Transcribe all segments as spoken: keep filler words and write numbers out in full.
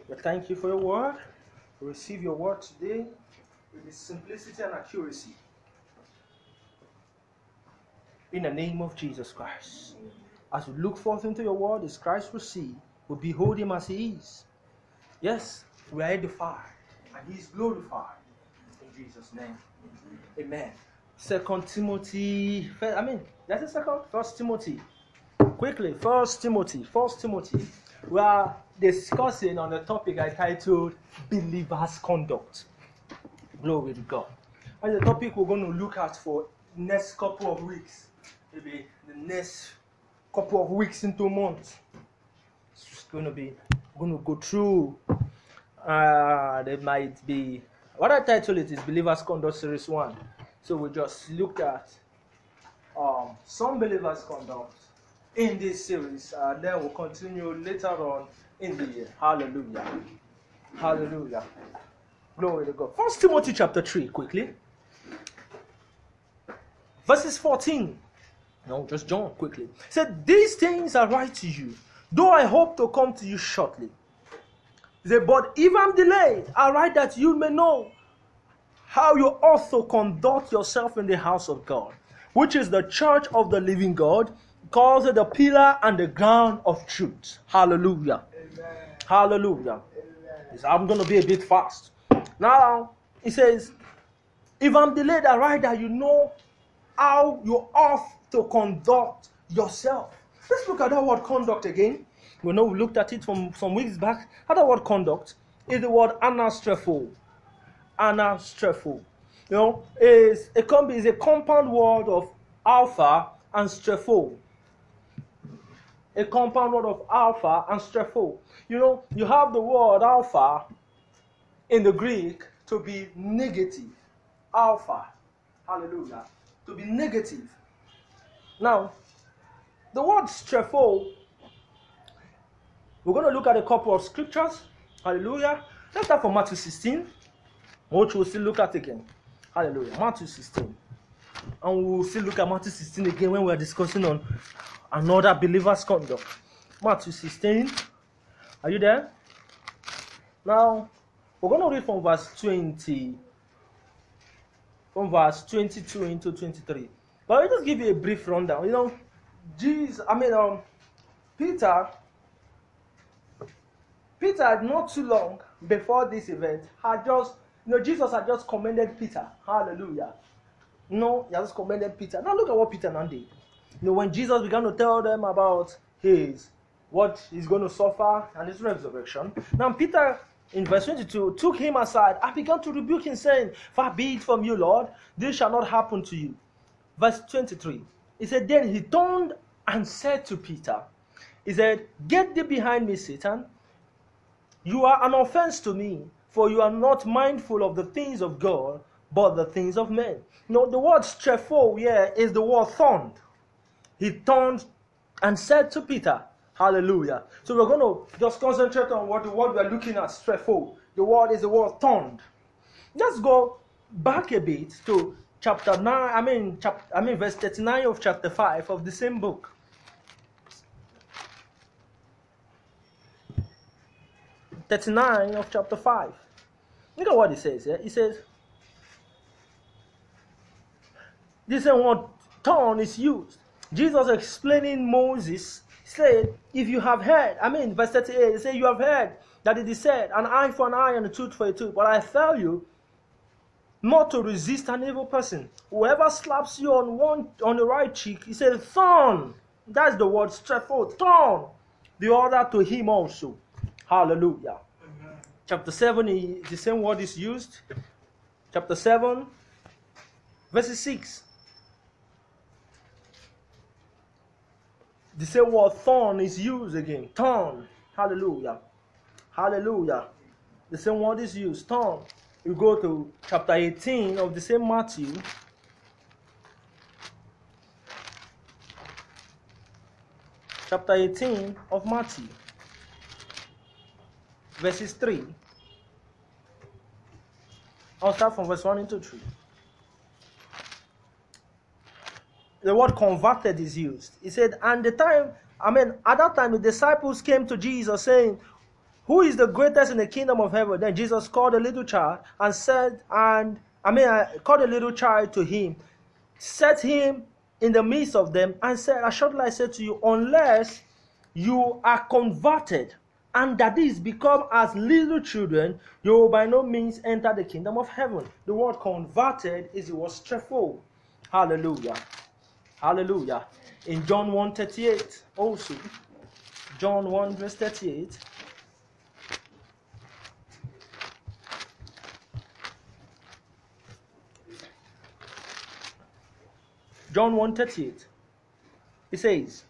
We thank you for your word. We receive your word today with its simplicity and accuracy. In the name of Jesus Christ. As we look forth into your word, as Christ will see, we behold him as he is. Yes, we are edified and he is glorified. In Jesus' name. Amen. Second Timothy. I mean, that's the second. First Timothy. Quickly, First Timothy. First Timothy. We are discussing on the topic I titled Believer's Conduct. Glory to God. And the topic we're going to look at for next couple of weeks. Maybe the next couple of weeks into months. It's going to be going to go through. Uh, there might be what I title it is Believers Conduct Series One. So we just look at um, some believers' conduct in this series, and uh, then we'll continue later on in the year. Hallelujah! Hallelujah! Glory to God. First Timothy chapter three, quickly, verses fourteen. No, just John quickly. It said, "These things I write to you, though I hope to come to you shortly. He said, but if I'm delayed, I write that you may know how you ought to conduct yourself in the house of God, which is the church of the living God, called the pillar and the ground of truth." Hallelujah. Amen. Hallelujah. Amen. I'm going to be a bit fast. Now, he says, if I'm delayed, I write that you know how you ought to conduct yourself. Let's look at that word conduct again. We know we looked at it from some weeks back. How the word conduct is the word anastrepho. Anastrepho. You know, is a combi is a compound word of alpha and strepho. A compound word of alpha and strepho. You know, you have the word alpha in the Greek to be negative. Alpha. Hallelujah. To be negative. Now, the word strepho, we're going to look at a couple of scriptures. Hallelujah. Let's start from Matthew sixteen, which we'll still look at again. Hallelujah. Matthew sixteen. And we'll still look at Matthew sixteen again when we're discussing on another believer's conduct. Matthew sixteen. Are you there? Now, we're going to read from verse twenty. From verse twenty-two into twenty-three. But I'll just give you a brief rundown. You know, Jesus, I mean, um, Peter, Peter, not too long before this event, had just, you know, Jesus had just commended Peter. Hallelujah. You know, he had just commended Peter. Now look at what Peter now did. You know, when Jesus began to tell them about his, what he's going to suffer and his resurrection. Now Peter, in verse twenty-two, took him aside and began to rebuke him, saying, "Far be it from you, Lord, this shall not happen to you." Verse twenty-three, he said, then he turned and said to Peter, he said, "Get thee behind me, Satan. You are an offense to me, for you are not mindful of the things of God, but the things of men." You know, the word strepho here is the word thorned. He turned and said to Peter, hallelujah. So we're going to just concentrate on what the word we're looking at, strepho. The word is the word thorned. Let's go back a bit to chapter nine, I mean, chap, I mean verse thirty-nine of chapter five of the same book. thirty-nine of chapter five. Look at what it says here. It says, this is what thorn is used. Jesus explaining Moses said, if you have heard, I mean, verse thirty-eight, it says, you have heard that it is said, an eye for an eye and a tooth for a tooth. But I tell you, not to resist an evil person. Whoever slaps you on one on the right cheek, he said, thorn. That's the word strepho, thorn. The other to him also. Hallelujah. Amen. Chapter seven, the same word is used. Chapter seven, verse six. The same word thorn is used again. Thorn. Hallelujah. Hallelujah. The same word is used. Thorn. You go to chapter eighteen of the same Matthew. Chapter eighteen of Matthew. Verses three. I'll start from verse one into three. The word converted is used. He said, and the time, I mean, at that time the disciples came to Jesus saying, Who is the greatest in the kingdom of heaven? Then Jesus called a little child and said, and I mean, I called a little child to him, set him in the midst of them, and said, assuredly I say to you, unless you are converted, and that is become as little children, you will by no means enter the kingdom of heaven. The word converted is the word strepho. Hallelujah. Hallelujah. In John one thirty-eight also, John one verse thirty-eight. John one thirty-eight. It says,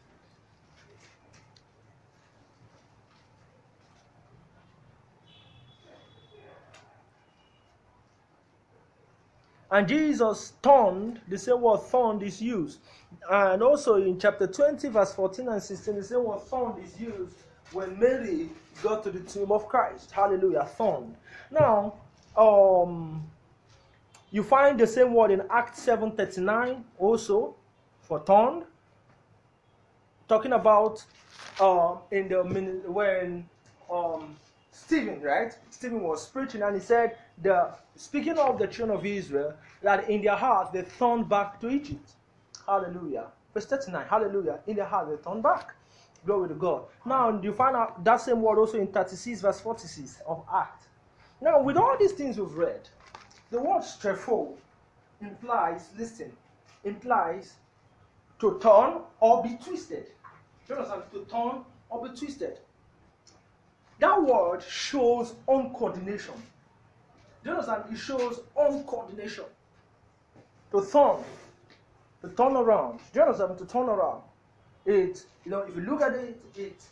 and Jesus turned, the same word turned is used. And also in chapter twenty, verse fourteen and sixteen, the same word turned is used when Mary got to the tomb of Christ. Hallelujah, turned. Now, um, you find the same word in Acts seven thirty-nine also for turned. Talking about uh, in the when um, Stephen, right? Stephen was preaching and he said, the speaking of the children of Israel, that in their heart they turned back to Egypt. Hallelujah. Verse thirty-nine, hallelujah. In their heart they turned back. Glory to God. Now you find out that same word also in thirty-six verse forty-six of Acts. Now with all these things we've read, the word strepho implies, listen, implies to turn or be twisted. Do you understand? To turn or be twisted. That word shows uncoordination. Do you understand? It shows uncoordination. To turn, to turn around. Do you understand? To turn around. It, you know, if you look at it, it's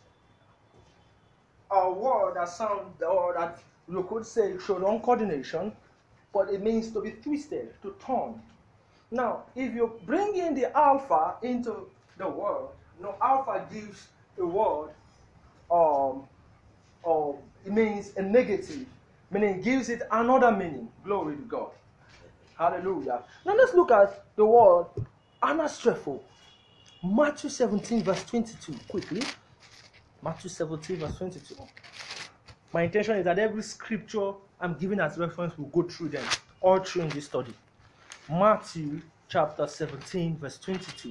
a word that sounds, or that you could say showed uncoordination, but it means to be twisted, to turn. Now, if you bring in the alpha into the word, you know, alpha gives a word, um, um, it means a negative, meaning it gives it another meaning. Glory to God. Hallelujah. Now let's look at the word anastrepho. Matthew seventeen verse twenty-two, quickly. Matthew seventeen verse twenty-two. My intention is that every scripture I'm giving as reference will go through them, all through in this study. Matthew chapter seventeen verse twenty-two.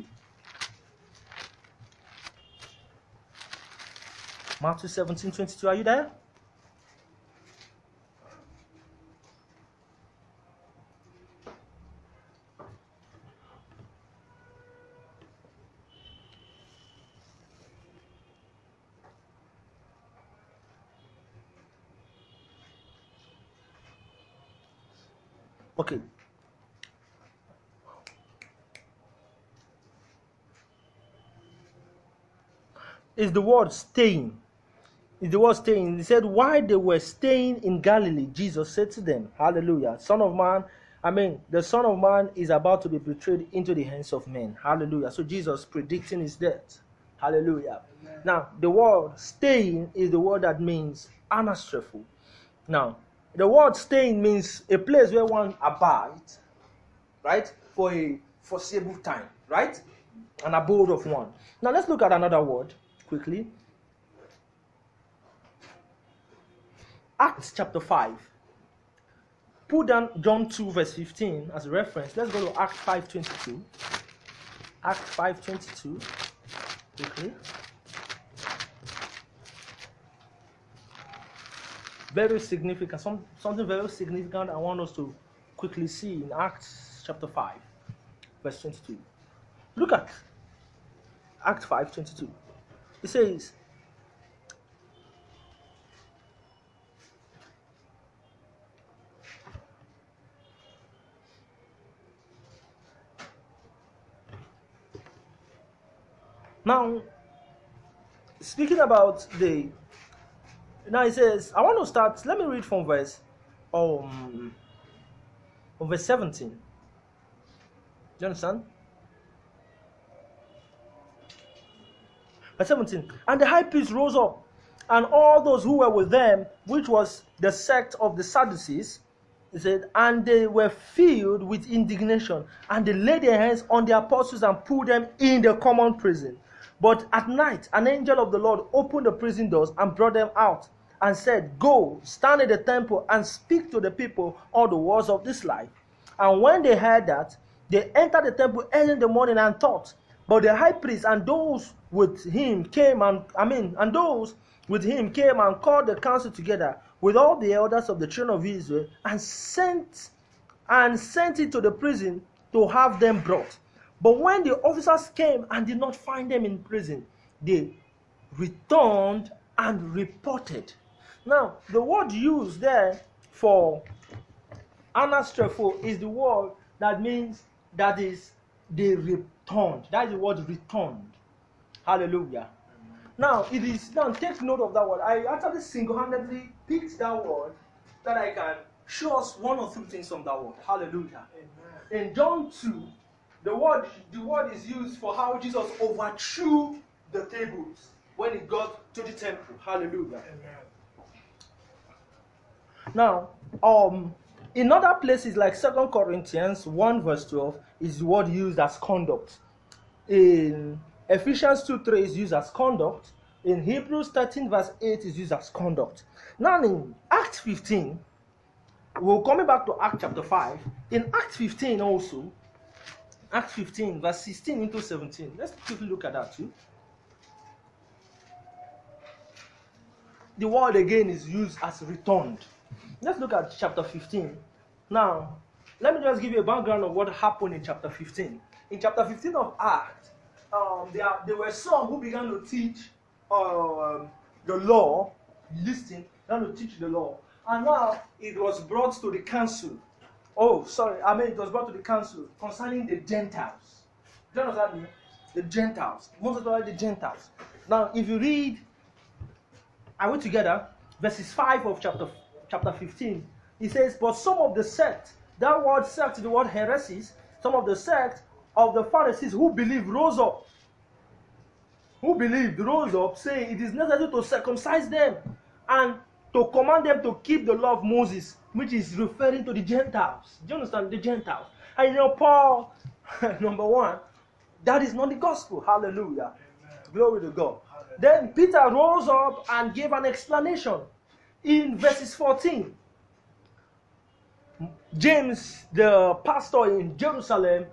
Matthew seventeen twenty-two, are you there? Okay. Is the word staying. Is the word staying. He said, while they were staying in Galilee, Jesus said to them, hallelujah, Son of Man, I mean, the Son of Man is about to be betrayed into the hands of men. Hallelujah. So Jesus predicting his death. Hallelujah. Amen. Now, the word staying is the word that means anastrepho. Now, the word staying means a place where one abides, right, for a foreseeable time, right? An abode of one. Now, let's look at another word quickly. Acts chapter five. Put down John two verse fifteen as a reference. Let's go to Acts five twenty-two. Acts five twenty-two. Quickly. Very significant. Some, something very significant I want us to quickly see in Acts chapter five verse twenty-two. Look at Acts five twenty-two. It says, now, speaking about the, now it says, I want to start, let me read from verse, um, from verse seventeen. Do you understand? Verse seventeen. And the high priest rose up, and all those who were with them, which was the sect of the Sadducees, he said, and they were filled with indignation, and they laid their hands on the apostles and put them in the common prison. But at night, an angel of the Lord opened the prison doors and brought them out. and said, Go, stand in the temple and speak to the people all the words of this life. And when they heard that, they entered the temple early in the morning and taught. But the high priest and those with him came and I mean and those with him came and called the council together with all the elders of the children of Israel and sent and sent it to the prison to have them brought. But when the officers came and did not find them in prison, they returned and reported. Now, the word used there for anastrepho is the word that means that is they returned. That is the word returned. Hallelujah. Now, it is, now take note of that word. I actually single-handedly picked that word that I can show us one or two things from that word. Hallelujah. Amen. In John two, the word, the word is used for how Jesus overthrew the tables when he got to the temple. Hallelujah. Amen. Now, um, in other places like Second Corinthians one verse twelve is the word used as conduct. In Ephesians two three is used as conduct. In Hebrews thirteen verse eight is used as conduct. Now in Acts fifteen, we're coming back to Acts chapter five. In Acts fifteen also, Acts fifteen verse sixteen into seventeen. Let's quickly look at that too. The word again is used as returned. Let's look at chapter fifteen. Now, let me just give you a background of what happened in chapter fifteen. In chapter fifteen of Acts, um, there, there were some who began to teach um, the law, listening, began to teach the law. And now it was brought to the council. Oh, sorry, I mean it was brought to the council concerning the Gentiles. Do you understand me? The Gentiles. Most of all, the Gentiles. Now, if you read, are we together? Verses five of chapter chapter fifteen. He says, but some of the sect, that word sect is the word heresies, some of the sect of the Pharisees who believed rose up. Who believed rose up, saying it is necessary to circumcise them and to command them to keep the law of Moses, which is referring to the Gentiles. Do you understand? The Gentiles. And you know, Paul, number one, that is not the gospel. Hallelujah. Amen. Glory to God. Hallelujah. Then Peter rose up and gave an explanation. In verses fourteen, James, the pastor in Jerusalem,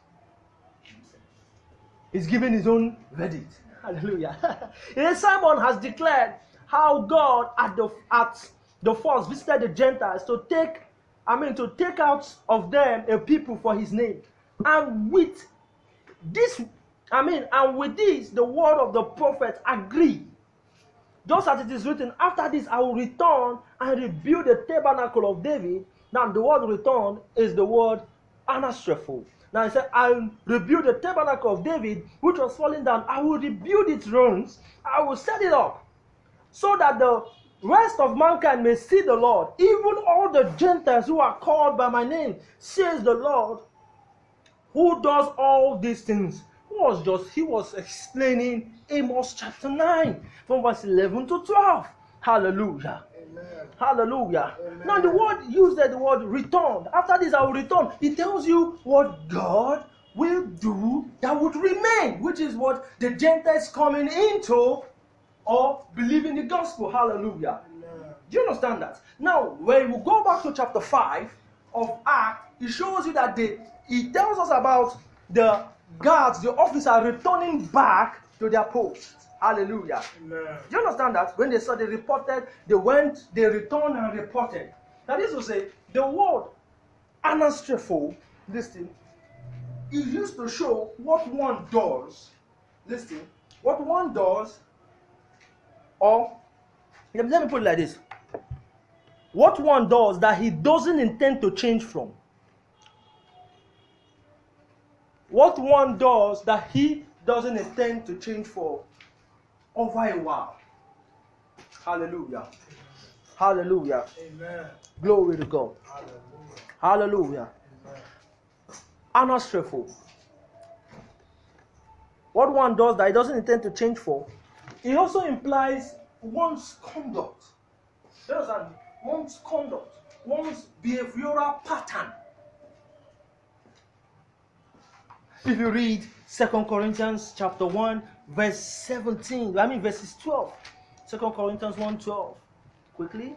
is giving his own verdict. Hallelujah. Simon has declared how God at the at the first visited the Gentiles to take, I mean, to take out of them a people for his name. And with this, I mean, and with this, the word of the prophet agreed. Just as it is written, after this I will return and rebuild the tabernacle of David. Now the word return is the word anastrepho. Now he said, I will rebuild the tabernacle of David, which was falling down. I will rebuild its ruins. I will set it up, so that the rest of mankind may see the Lord, even all the Gentiles who are called by my name, says the Lord, who does all these things. He was just, he was explaining Amos chapter nine, from verse eleven to twelve. Hallelujah. Amen. Hallelujah. Amen. Now the word used there, the word returned. After this I will return. It tells you what God will do that would remain, which is what the Gentiles coming into or believing the gospel. Hallelujah. Amen. Do you understand that? Now, when we go back to chapter five of Acts, it shows you that the, it tells us about the guards, the officers returning back to their posts. Hallelujah. Amen. Do you understand that? When they saw, they reported, they went, they returned and reported. Now this will say, the word anastrepho, listen, is used to show what one does, listen, what one does, or, let me put it like this, what one does that he doesn't intend to change from. What one does that he doesn't intend to change for over a while. Hallelujah. Hallelujah. Amen. Glory to God. Hallelujah. Hallelujah. Amen. Anastrepho. What one does that he doesn't intend to change for, it also implies one's conduct. You understand? One's conduct, one's behavioral pattern. If you read Second Corinthians chapter one, verse seventeen, I mean verses twelve. Second Corinthians one twelve. quickly.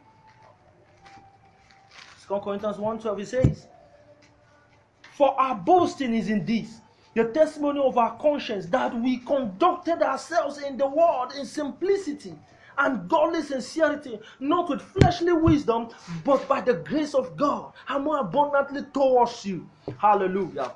Second Corinthians one twelve, it says, for our boasting is in this, the testimony of our conscience, that we conducted ourselves in the world in simplicity and godly sincerity, not with fleshly wisdom, but by the grace of God, and more abundantly towards you. Hallelujah.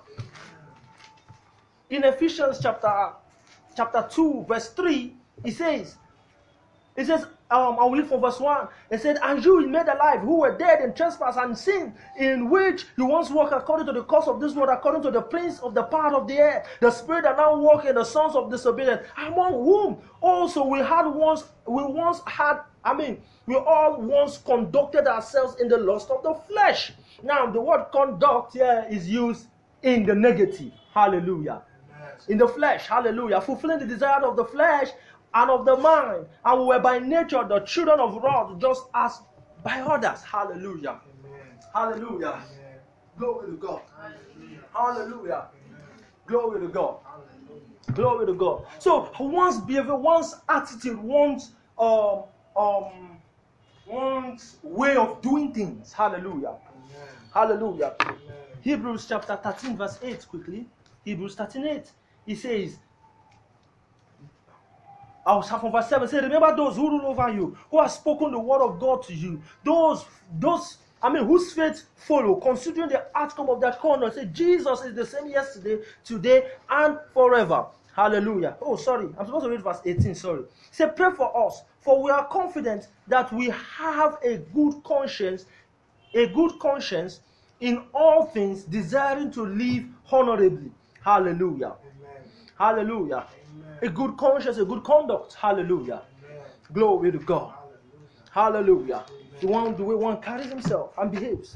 In Ephesians chapter, chapter two, verse three, it says, it says, um, I will read from verse one. It said, and you he made alive, who were dead in trespass and sin, in which you once walked according to the course of this world, according to the prince of the power of the air, the spirit that now walk in the sons of disobedience, among whom also we had once, we once had, I mean, we all once conducted ourselves in the lust of the flesh. Now, the word conduct here is used in the negative. Hallelujah. In the flesh. Hallelujah. Fulfilling the desire of the flesh and of the mind, and we were by nature the children of wrath, just as by others. Hallelujah. Amen. Hallelujah. Amen. Glory to God. Hallelujah. Hallelujah. Glory to God. Hallelujah. Glory to God. So one's behavior, one's attitude, one's um um one's way of doing things. Hallelujah. Amen. Hallelujah. Amen. Hebrews chapter thirteen, verse eight, quickly. Hebrews thirteen eight. He says, I'll start from verse seven. Say, remember those who rule over you, who have spoken the word of God to you. Those, those, I mean, whose faith follow, considering the outcome of their conduct. Say, Jesus is the same yesterday, today, and forever. Hallelujah. Oh, sorry. I'm supposed to read verse eighteen. Sorry. Say, pray for us, for we are confident that we have a good conscience, a good conscience in all things, desiring to live honorably. Hallelujah. Amen. Hallelujah. Amen. A good conscience, a good conduct. Hallelujah. Amen. Glory to God. Hallelujah. Hallelujah. The one, the way one carries himself and behaves.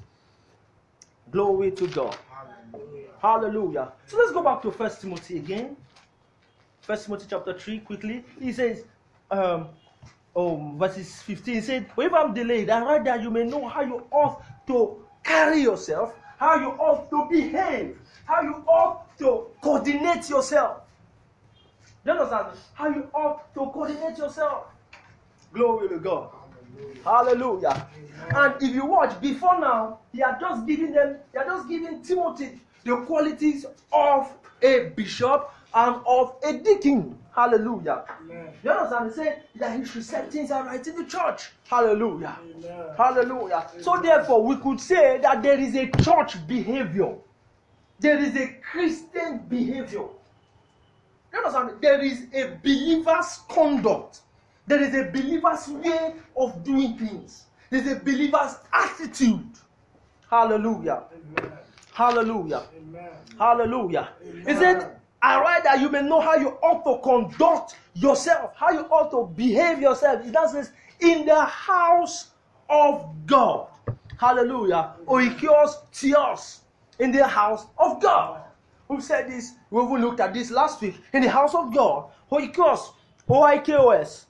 Glory to God. Hallelujah. Hallelujah. So let's go back to First Timothy again. First Timothy chapter three, quickly. He says, um, oh, verses fifteen. He said, but if I'm delayed, I write that you may know how you ought to carry yourself, how you ought to behave, how you ought to coordinate yourself. Do you understand? How you ought to coordinate yourself. Glory to God. Hallelujah. Hallelujah. And if you watch, before now, he had just given them, he had just given Timothy the qualities of a bishop and of a deacon. Hallelujah. Amen. You understand? He said that he should set things right in the church. Hallelujah. Amen. Hallelujah. Amen. So therefore, we could say that there is a church behavior. There is a Christian behavior. You understand? There is a believer's conduct. There is a believer's way of doing things. There is a believer's attitude. Hallelujah. Amen. Hallelujah. Amen. Hallelujah. Amen. He said, I write that you may know how you ought to conduct yourself, how you ought to behave yourself. It says, in the house of God. Hallelujah. Oikios Theos. In the house of God. Who said this? We even looked at this last week. In the house of God. Oikos. O I K O S.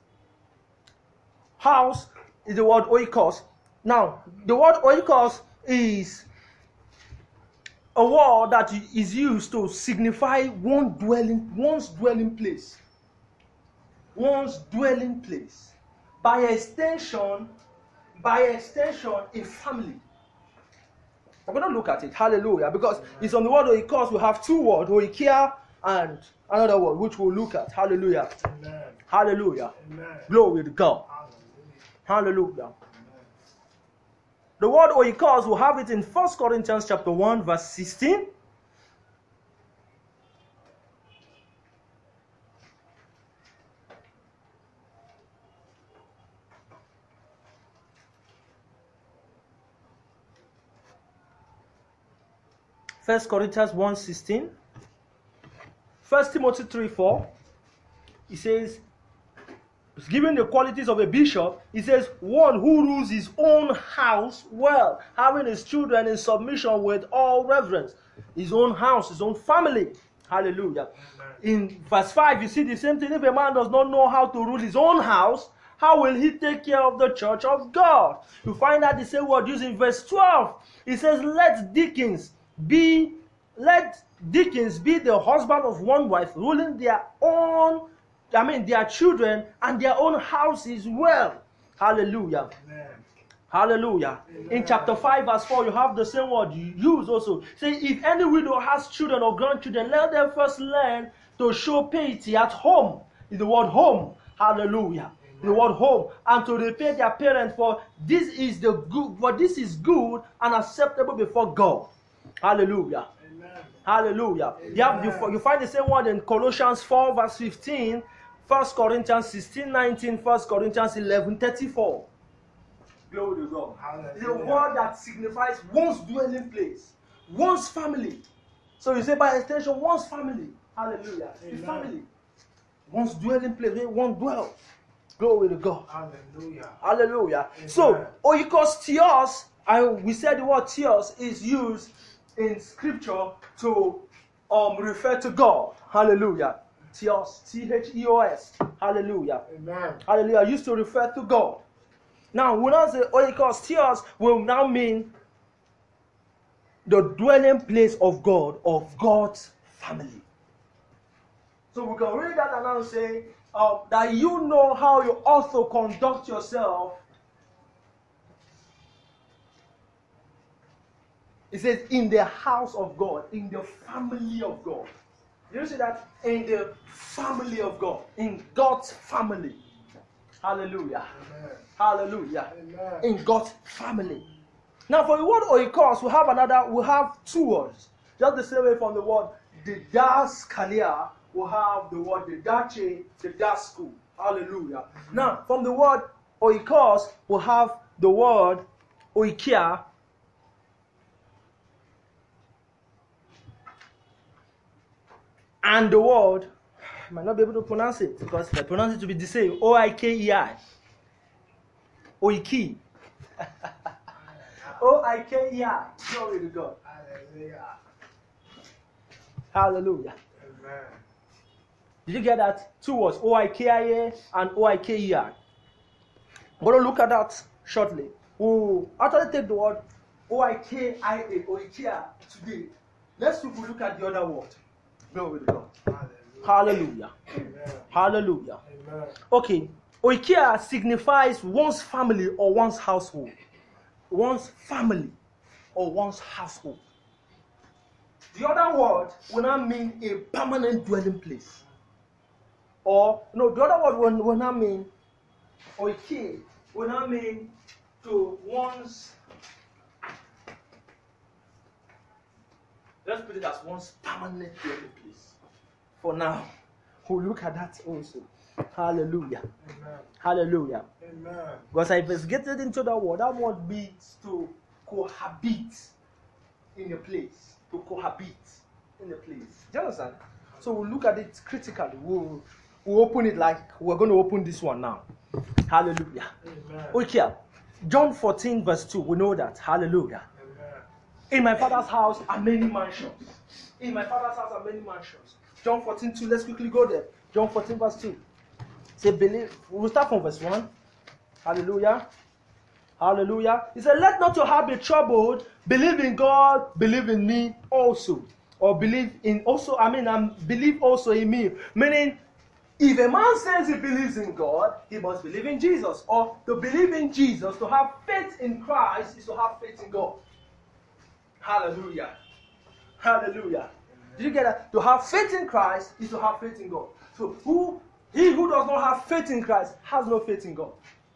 House is the word oikos. Now, the word oikos is a word that is used to signify one dwelling, one's dwelling place. One's dwelling place. By extension, by extension, a family. We're going to look at it. Hallelujah. Because Amen. It's on the word oikos, we have two words, oikia and another word, which we'll look at. Hallelujah. Amen. Hallelujah. Amen. Glory to God. Hallelujah. Hallelujah. Amen. The word oikos, we'll have it in First Corinthians chapter one, verse sixteen. First Corinthians one sixteen. First Timothy three four. He says, given the qualities of a bishop, he says, one who rules his own house well, having his children in submission with all reverence. His own house, his own family. Hallelujah. Amen. In verse five, you see the same thing. If a man does not know how to rule his own house, how will he take care of the church of God? You find out the same word used in verse twelve. It says, let deacons be, let deacons be the husband of one wife, ruling their own, I mean their children and their own houses well. Hallelujah. Amen. Hallelujah. Amen. In chapter five, verse four, you have the same word you use also. Say, if any widow has children or grandchildren, let them first learn to show piety at home. Is the word home. Hallelujah. Amen. The word home. And to repay their parents, for this is the good, for this is good and acceptable before God. Hallelujah. Amen. Hallelujah. Amen. You, have, you, you find the same word in Colossians four, verse fifteen, First Corinthians sixteen, nineteen, First Corinthians eleven, thirty-four. Glory to God. Hallelujah. It's a word that signifies one's dwelling place, one's family. So you say by extension, one's family. Hallelujah. The family. One's dwelling place, where one dwells. Glory to God. Hallelujah. Hallelujah. Amen. So, oikos theos, I we said the word theos is used in scripture to um refer to God. Hallelujah. Theos, T H E O S. Hallelujah. Amen. Hallelujah. Used to refer to God. Now, when I say oikos theos, will now mean the dwelling place of God, of God's family. So we can read that and now say um, that you know how you ought to conduct yourself. It says in the house of God, in the family of God. You see that? In the family of God, in God's family. Hallelujah. Amen. Hallelujah. Amen. In God's family. Now for the word oikos, we have another, we have two words. Just the same way from the word didaskalia, we have the word didache, didasku. Hallelujah. Mm-hmm. Now from the word oikos, we have the word oikia. And the word, I might not be able to pronounce it because if I pronounce it to be the same. O I K E I. Oiki. O I K E I. Glory to God. Hallelujah. Hallelujah. Amen. Did you get that? Two words. O I K I A and O I K E I. I'm going to look at that shortly. We'll actually take the word O I K I A, Oikia, today. Let's look at the other word. Glory to God. Hallelujah. Hallelujah. Hallelujah. Amen. Okay. Oikia signifies one's family or one's household. One's family or one's household. The other word will not mean a permanent dwelling place. Or, no, the other word will, will not mean oikia, will not mean to one's, let's put it as one's permanent dwelling place. For now, we'll look at that also. Hallelujah. Amen. Hallelujah. Amen. Because I investigated into that word, that word means to cohabit in a place. To cohabit in a place. Do you understand? So we'll look at it critically. We'll, we'll open it like we're going to open this one now. Hallelujah. Amen. Okay. John fourteen verse two. We know that. Hallelujah. Amen. In my Father's house are many mansions. In my Father's house are many mansions. John fourteen two. Let's quickly go there. John fourteen verse two. Say believe. We'll start from verse one. Hallelujah. Hallelujah. He said, let not your heart be troubled. Believe in God. Believe in me also. Or believe in also, I mean, um, believe also in me. Meaning, if a man says he believes in God, he must believe in Jesus. Or to believe in Jesus, to have faith in Christ, is to have faith in God. Hallelujah. Hallelujah. Did you get that? To have faith in Christ is to have faith in God. So who he who does not have faith in Christ has no faith in God.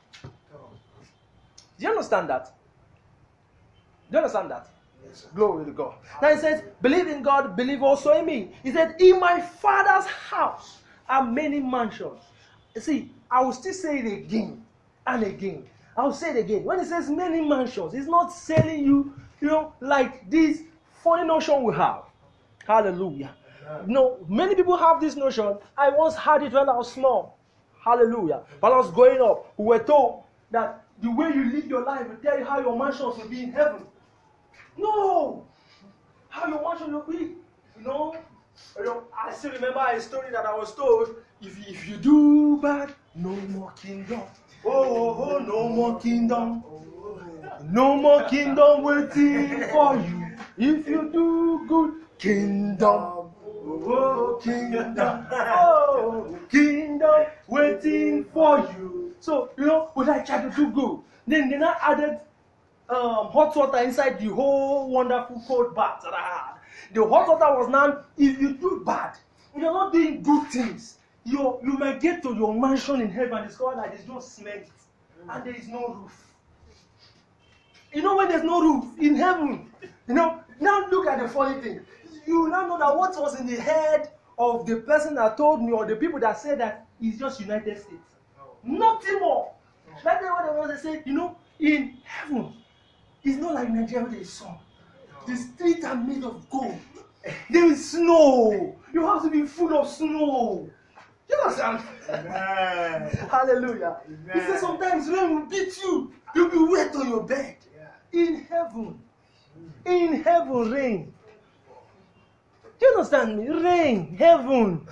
Do you understand that? Do you understand that? Yes, glory to God. Now he says, believe in God, believe also in me. He said, in my Father's house are many mansions. You see, I will still say it again and again. I will say it again. When it says many mansions, it's not selling you, you know, like this funny notion we have. Hallelujah. Amen. No, many people have this notion. I once had it when I was small. Hallelujah. While I was growing up, we were told that the way you live your life will tell you how your mansions will be in heaven. No! How your mansion will be. You know? You know, I still remember a story that I was told, if, if you do bad, no more kingdom. Oh, oh, oh, no more kingdom. No more kingdom waiting for you. If you do good, kingdom. Oh, kingdom. Oh, kingdom waiting for you. So, you know, we like try to do good. Then they now added um, hot water inside the whole wonderful cold bath that I had. The hot water was now, if you do bad, if you're not doing good things, you you might get to your mansion in heaven and discover that it's just cement and there is no roof. You know when there's no roof in heaven, you know, now look at the funny thing. You now know that what was in the head of the person that told me or the people that said that is just United States. Nothing more. That's what they want to say, you know, in heaven, it's not like Nigeria where there is sun. The streets are made of gold. There is snow. You have to be full of snow. You understand? Amen. Hallelujah. Amen. He said sometimes rain will beat you. You'll be wet on your bed. Yeah. In heaven. In heaven, rain. Do you understand me? Rain, heaven.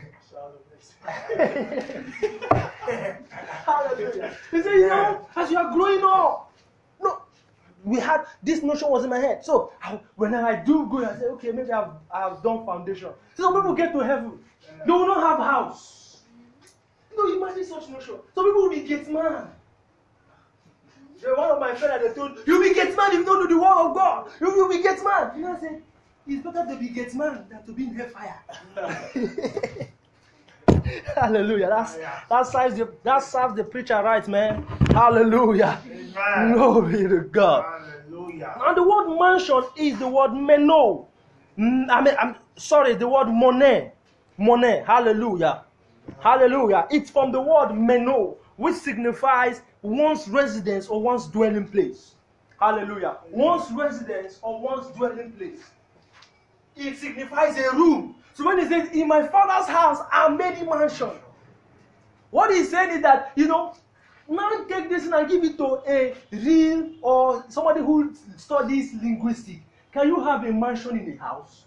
Hallelujah. He said, you know, as you are growing up, no, we had this notion was in my head. So I, whenever I do go, I say, okay, maybe I've I've done foundation. So some people get to heaven, they will not have house. You know, imagine such notion. Some people will be gate man. One of my friends they told, you'll be gate man if you don't do the word of God. You will be gate man. You know, I said, it's better to be gate man than to be in hellfire. Hallelujah. That's that serves the that serves the preacher right, man. Hallelujah. Amen. Glory to God. Hallelujah. Now the word mansion is the word meno. Mm, I mean, I'm sorry, the word monet. Monet. Hallelujah. Hallelujah. It's from the word meno, which signifies one's residence or one's dwelling place. Hallelujah. One's residence or one's dwelling place. It signifies a room. So when he says, in my father's house are many mansions, what he's saying is that, you know, now take this and give it to a real or somebody who studies linguistics. Can you have a mansion in a house?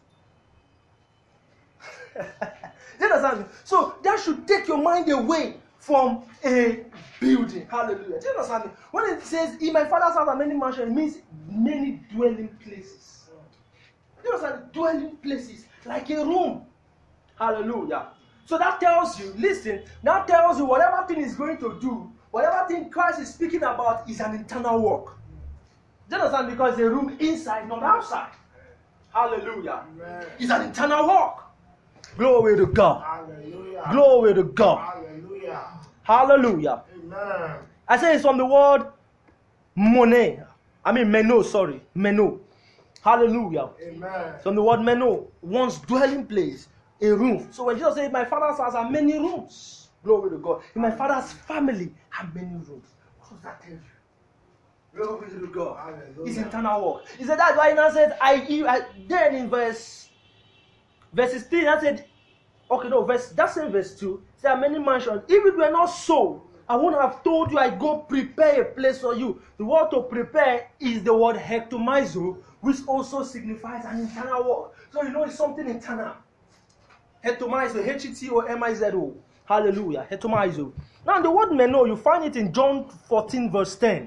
You understand? So that should take your mind away from a building. Hallelujah. Do you understand? When it says, in my father's house are many mansions, it means many dwelling places. Do you understand? Dwelling places, like a room. Hallelujah. So that tells you, listen, that tells you whatever thing is going to do, whatever thing Christ is speaking about is an internal work. Do you understand? Because the room inside, not outside. Hallelujah. Amen. It's an internal work. Glory to God. Hallelujah. Glory to God. Hallelujah. Hallelujah. Amen. I say it's from the word money. I mean meno, sorry. Meno. Hallelujah. Amen. From the word meno, one's dwelling place, a room. So when Jesus said, my father's house are many rooms. Glory to God. In my father's family are many rooms. What does that tell you? Glory to God. Hallelujah. It's internal work. He said that's why he now said, I, I then in verse verses three, I said, okay, no, verse that's in verse two. There are many mansions. If it were not so, I wouldn't have told you I go prepare a place for you. The word to prepare is the word hectomizo, which also signifies an internal work. So you know it's something internal. Hectomizo, H E T O M I Z O. Hallelujah. Hectomizo. Now the word meno, you find it in John fourteen verse ten.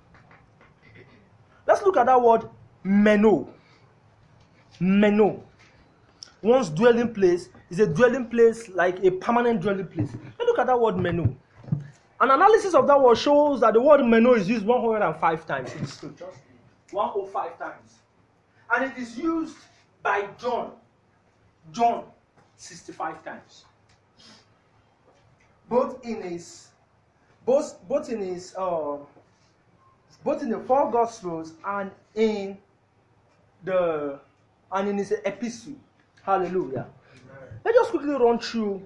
Let's look at that word meno. Meno. One's dwelling place is a dwelling place like a permanent dwelling place. Let's look at that word meno. An analysis of that word shows that the word meno is used one hundred five times in the scriptures. one hundred five times. And it is used by John. John, sixty-five times. Both in his, both, both in his, uh, both in the four Gospels and in the, and in his epistle. Hallelujah. Amen. Let's just quickly run through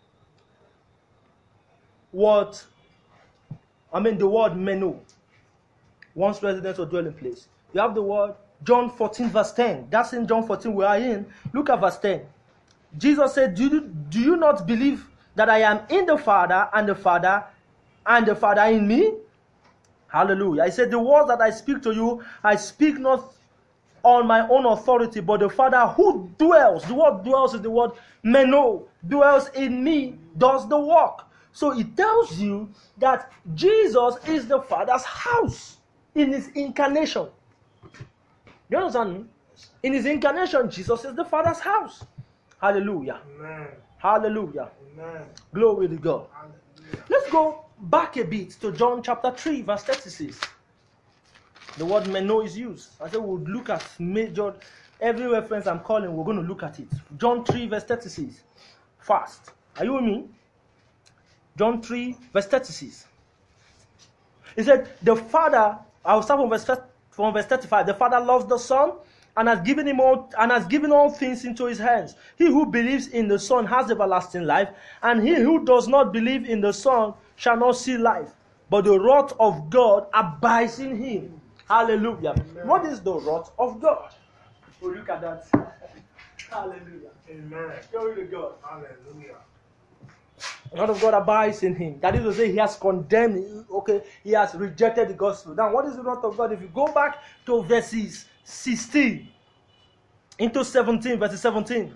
what, I mean the word meno, one's residence or dwelling place. You have the word John fourteen verse ten. That's in John fourteen we are in. Look at verse ten. Jesus said, do you, do you not believe that I am in the Father and the Father and the Father in me? Hallelujah. He said, the words that I speak to you, I speak not on my own authority, but the Father who dwells, the word dwells is the word meno, dwells in me, does the work. So it tells you that Jesus is the Father's house in his incarnation. You understand me? In his incarnation, Jesus is the Father's house. Hallelujah. Amen. Hallelujah. Amen. Glory to God. Hallelujah. Let's go back a bit to John chapter three, verse thirty-six. The word meno is used. I said we'll look at major, every reference I'm calling, we're going to look at it. John three, verse thirty-six. Fast. Are you with me? John three, verse thirty-six. He said, the Father, I'll start from verse, from verse thirty-five. The Father loves the Son and has given him all and has given all things into his hands. He who believes in the Son has everlasting life, and he who does not believe in the Son shall not see life, but the wrath of God abides in him. Hallelujah. Amen. What is the wrath of God? We'll look at that. Hallelujah. Amen. Glory to God. Hallelujah. The wrath of God abides in him. That is to say, he has condemned, okay, he has rejected the gospel. Now, what is the wrath of God? If you go back to verses sixteen into seventeen, verses seventeen.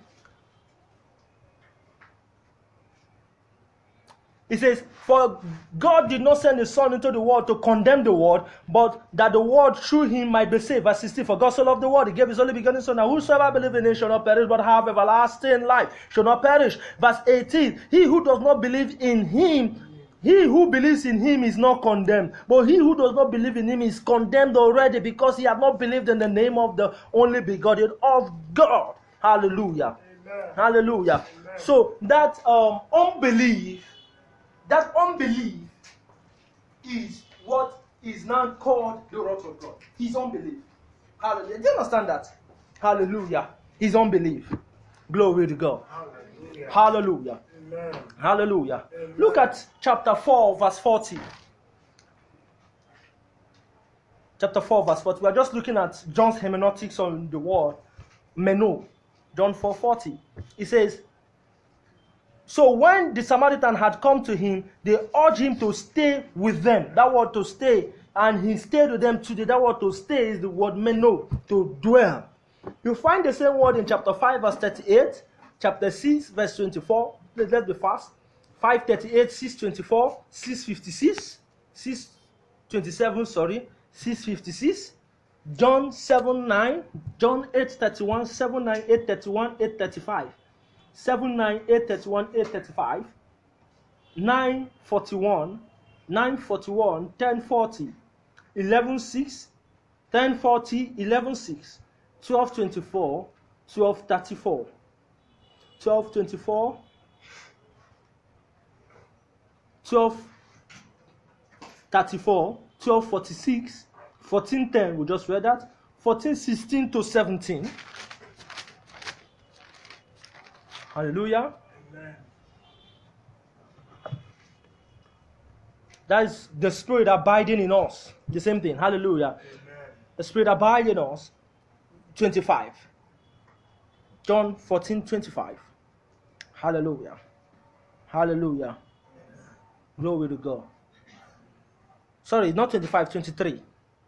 It says, for God did not send his Son into the world to condemn the world, but that the world through him might be saved. Verse sixteen, for God so loved the world, he gave his only begotten Son, and whosoever believes in him shall not perish, but have everlasting life. Shall not perish. Verse eighteen, he who does not believe in him, he who believes in him is not condemned, but he who does not believe in him is condemned already, because he had not believed in the name of the only begotten of God. Hallelujah. Amen. Hallelujah. Amen. So that um, unbelief, that unbelief is what is now called the wrath of God. His unbelief. Hallelujah. Do you understand that? Hallelujah. His unbelief. Glory to God. Hallelujah. Hallelujah. Amen. Hallelujah. Amen. Look at chapter four, verse forty. Chapter four, verse forty. We are just looking at John's hermeneutics on the word meno. John four forty. It says, so when the Samaritan had come to him, they urged him to stay with them. That word to stay. And he stayed with them today. That word to stay is the word meno, to dwell. You find the same word in chapter five, verse thirty-eight. Chapter six, verse twenty-four. Let's, let's be fast. five thirty-eight, six twenty-four, six fifty-six, six twenty-seven, sorry, six fifty-six. John seven nine, John eight thirty-one, seven nine, eight thirty-one, eight thirty-five. seven nine, eight thirty-one, eight thirty-five. nine forty-one, nine forty-one, ten forty. eleven six, ten forty, eleven six. twelve twenty-four, twelve thirty-four. twelve twenty-four, twelve thirty-four, twelve forty-six, fourteen ten, we just read that, fourteen sixteen to seventeen. Hallelujah. Amen. That is the Spirit abiding in us. The same thing. Hallelujah. Amen. The Spirit abiding in us. twenty-five. John fourteen twenty-five. Hallelujah. Hallelujah. Glory to God. Sorry, not twenty-five, twenty-three.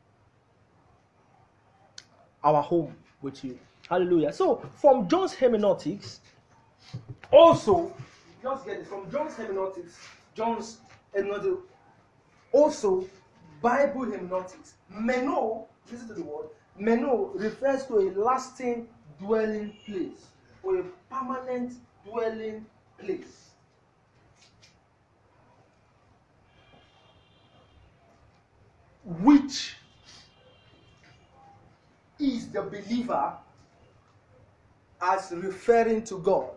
Our home with you. Hallelujah. So, from John's hermeneutics, also, just get it, from John's hermeneutics, John's hermeneutics, also, Bible hermeneutics, meno, listen to the word, meno refers to a lasting dwelling place, or a permanent dwelling place. Which is the believer as referring to God.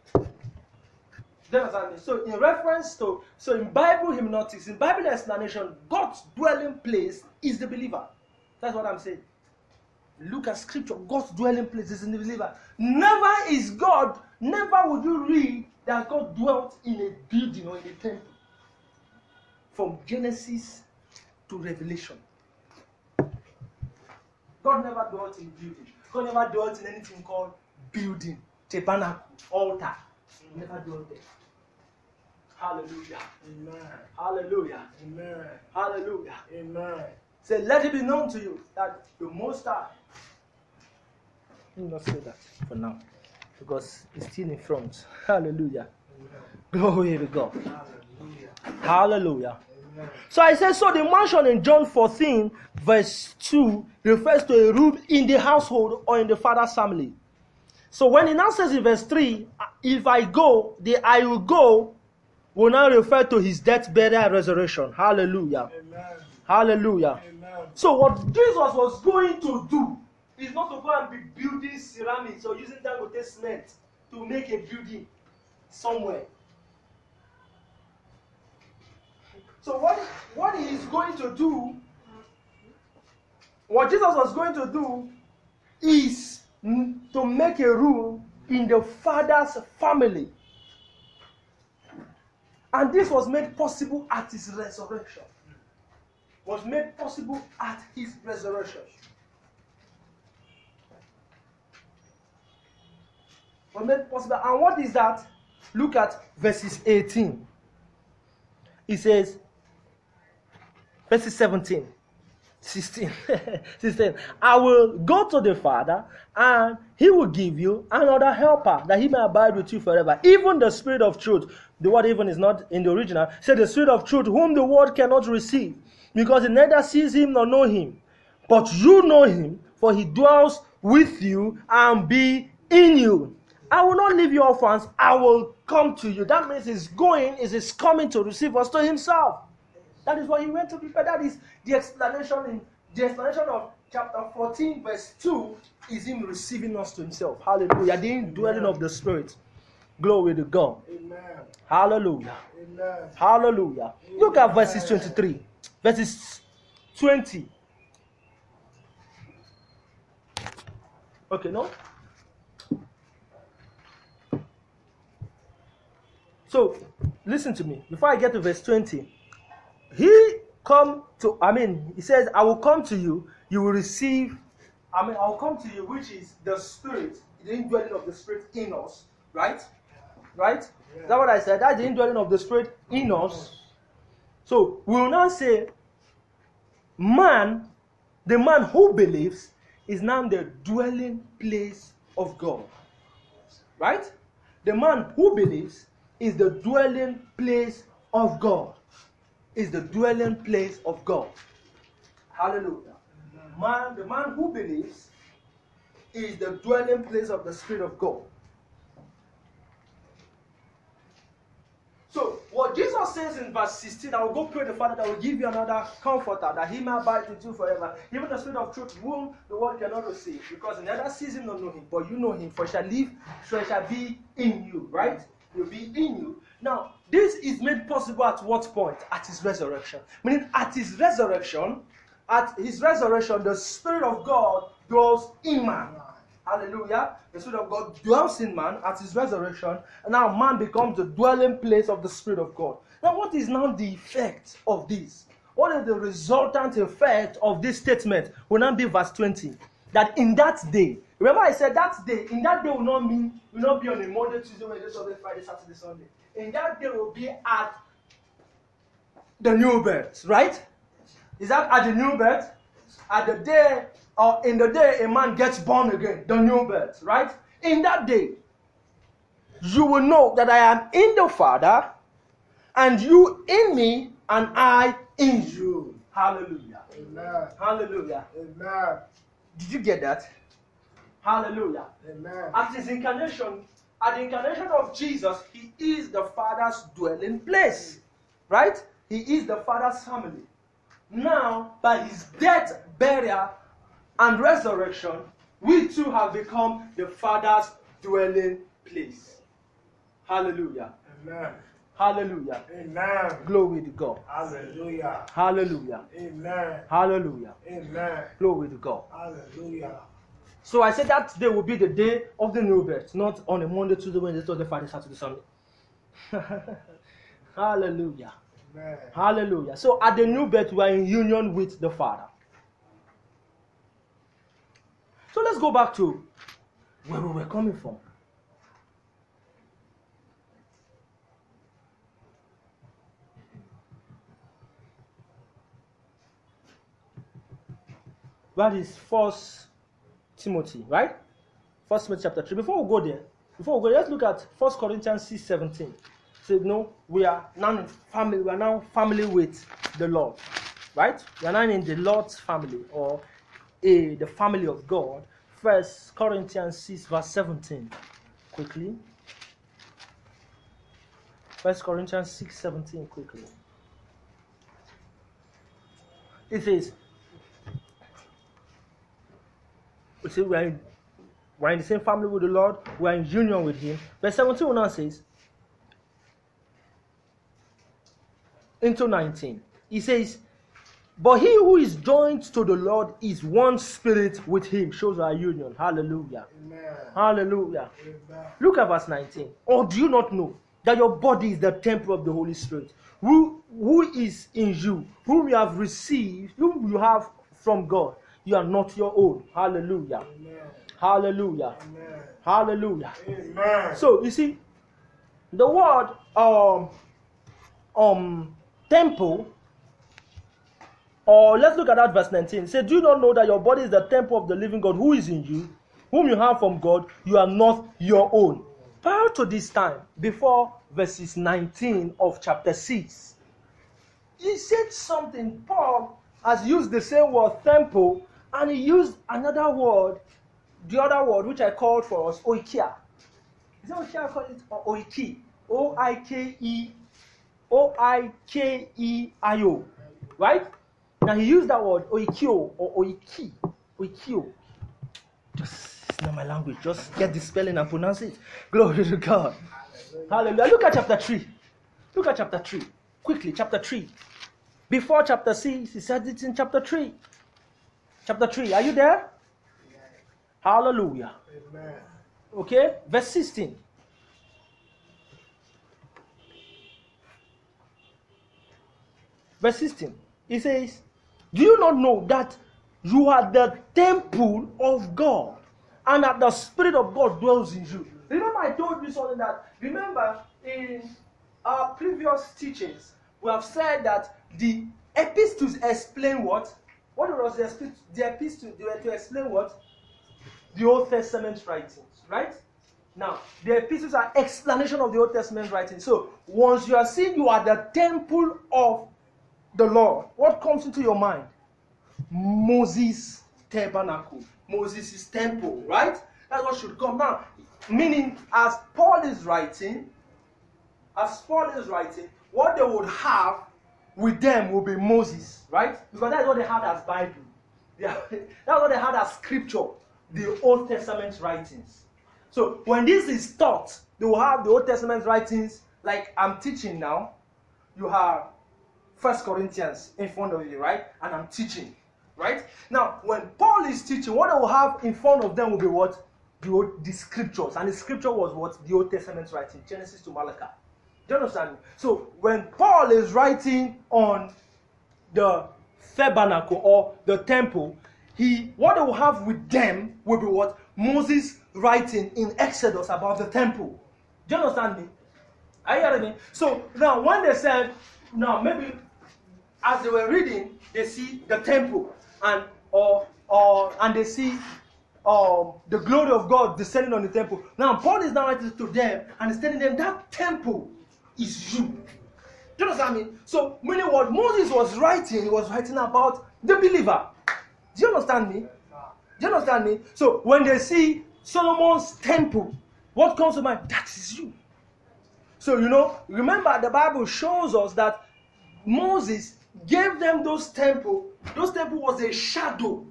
So in reference to, so in Bible hermeneutics, in Bible explanation, God's dwelling place is the believer. That's what I'm saying. Look at scripture, God's dwelling place is in the believer. Never is God, never would you read that God dwelt in a building or in a temple. From Genesis to Revelation. God never dwelt in building. God never dwelt in anything called building, tabernacle, altar. He never dwelt there. Hallelujah. Amen. Hallelujah. Amen. Hallelujah. Amen. Say, let it be known to you that the Most High. Let me not say that for now, because it's still in front. Hallelujah. Amen. Glory to God. Hallelujah. Hallelujah. Amen. So I said, so the mention in John fourteen, verse two, refers to a room in the household or in the father's family. So when he now says in verse three, if I go, the I will go, will now refer to his death, burial, and resurrection. Hallelujah. Amen. Hallelujah. Amen. So what Jesus was going to do is not to go and be building ceramics or using Dangote cement to make a building somewhere. So what, what he is going to do, what Jesus was going to do is to make a room in the Father's family. And this was made possible at his resurrection. Was made possible at his resurrection. Was made possible. And what is that? Look at verses eighteen. It says, verses seventeen, sixteen, sixteen. I will go to the Father, and he will give you another helper, that he may abide with you forever. Even the Spirit of truth. The word even is not in the original. It said the Spirit of truth, whom the world cannot receive, because it neither sees him nor know him. But you know him, for he dwells with you and be in you. I will not leave you orphans, I will come to you. That means he's going, is he's coming to receive us to himself. That is why he went to prepare. That is the explanation in the explanation of chapter fourteen, verse two, is him receiving us to himself. Hallelujah. The indwelling of the Spirit. Glory to God. Amen. Hallelujah. Amen. Hallelujah. Look at verses twenty-three. Verses twenty. Okay, no? So, listen to me. Before I get to verse twenty, he come to, I mean, he says, I will come to you, you will receive, I mean, I will come to you, which is the Spirit, the indwelling of the Spirit in us, right? Right? Yeah. Is that what I said? That's the indwelling of the Spirit in us. So, we will now say, man, the man who believes, is now the dwelling place of God. Right? The man who believes is the dwelling place of God. Is the dwelling place of God. Hallelujah. Man, the man who believes is the dwelling place of the Spirit of God. So, what Jesus says in verse sixteen, I will go pray the Father that will give you another comforter, that he may abide with you forever. Even the Spirit of truth, whom the world cannot receive, because in neither sees him nor know him, but you know him, for he shall live, so he shall be in you, right? He'll be in you. Now, this is made possible at what point? At his resurrection. Meaning, at his resurrection, at his resurrection, the Spirit of God dwells in man. Hallelujah. The Spirit of God dwells in man at his resurrection, and now man becomes the dwelling place of the Spirit of God. Now, what is now the effect of this? What is the resultant effect of this statement? Will now be verse twenty. That in that day, remember I said that day, in that day will not mean, will not be on a Monday, Tuesday, Wednesday, Thursday, Friday, Saturday, Sunday. In that day will be at the new birth, right? Is that at the new birth? At the day, or in the day a man gets born again, the new birth, right? In that day, you will know that I am in the Father, and you in me, and I in you. Hallelujah. Amen. Hallelujah. Amen. Did you get that? Hallelujah. Amen. At his incarnation, at the incarnation of Jesus, he is the Father's dwelling place. Right? He is the Father's family. Now, by his death, burial, and resurrection, we too have become the Father's dwelling place. Hallelujah. Amen. Hallelujah. Amen. Glory to God. Hallelujah. Hallelujah. Amen. Hallelujah. Amen. Glory to God. Hallelujah. So I said that day will be the day of the new birth, not on a Monday, Tuesday, Wednesday, Thursday, Friday, Saturday, Sunday. Hallelujah. Amen. Hallelujah. So at the new birth, we are in union with the Father. So let's go back to where we were coming from. That is First Timothy, right? First Timothy chapter three. Before we go there, before we go, let's look at First Corinthians six seventeen. Say, no, we are now in family. We are now family with the Lord, right? We are now in the Lord's family, or a the family of God. First Corinthians six verse seventeen. Quickly. First Corinthians six seventeen quickly. It says, we say we are in, we are in the same family with the Lord, we are in union with Him. Verse seventeen now says, into nineteen, He says, but he who is joined to the Lord is one spirit with Him. Shows our union. Hallelujah. Amen. Hallelujah. Amen. Look at verse nineteen. Or do you not know that your body is the temple of the Holy Spirit, who, who is in you, whom you have received, whom you have from God? You are not your own. Hallelujah. Amen. Hallelujah. Amen. Hallelujah. Amen. So you see, the word um um temple, or let's look at that verse nineteen. It says, do you not know that your body is the temple of the living God who is in you, whom you have from God? You are not your own. Prior to this time, before verses nineteen of chapter six, he said something. Paul has used the same word temple, and he used another word, the other word which I called for us, oikia. Is it oikia? I call it oiki. O I K E O I K E I O. Right? Now he used that word oikio or oiki. Oikio. Just, it's not my language. Just get the spelling and pronounce it. Glory to God. Hallelujah. Look at chapter three. Look at chapter three. Quickly, chapter three. Before chapter six, he said it in chapter three. Chapter three. Are you there? Hallelujah. Amen. Okay. Verse sixteen. Verse sixteen. He says, do you not know that you are the temple of God, and that the Spirit of God dwells in you? Remember, I told you something that, remember, in our previous teachings, we have said that the epistles explain what? What was the epistles? The epistles, they were to explain what? The Old Testament writings, right? Now, the epistles are explanation of the Old Testament writings. So, once you are saying you are the temple of the Lord, what comes into your mind? Moses' tabernacle, Moses' temple, right? That's what should come now. Meaning, as Paul is writing, as Paul is writing, what they would have with them will be Moses, right? Because that's what they had as Bible. They are, that's what they had as scripture, the Old Testament writings. So when this is taught, they will have the Old Testament writings, like I'm teaching now. You have First Corinthians in front of you, right? And I'm teaching, right? Now, when Paul is teaching, what they will have in front of them will be what? The, old, the scriptures. And the scripture was what? The Old Testament writing, Genesis to Malachi. Do you understand? So, when Paul is writing on the tabernacle or the temple, he what they will have with them will be what? Moses writing in Exodus about the temple. Do you understand me? Are you hearing me? So, now when they said, now maybe as they were reading, they see the temple and or or and they see um the glory of God descending on the temple. Now Paul is now writing to them and he's telling them that temple is you. Do you understand me? So meaning what Moses was writing, he was writing about the believer. Do you understand me? Do you understand me? So when they see Solomon's temple, what comes to mind? That is you. So you know, remember the Bible shows us that Moses gave them those temple. Those temple was a shadow.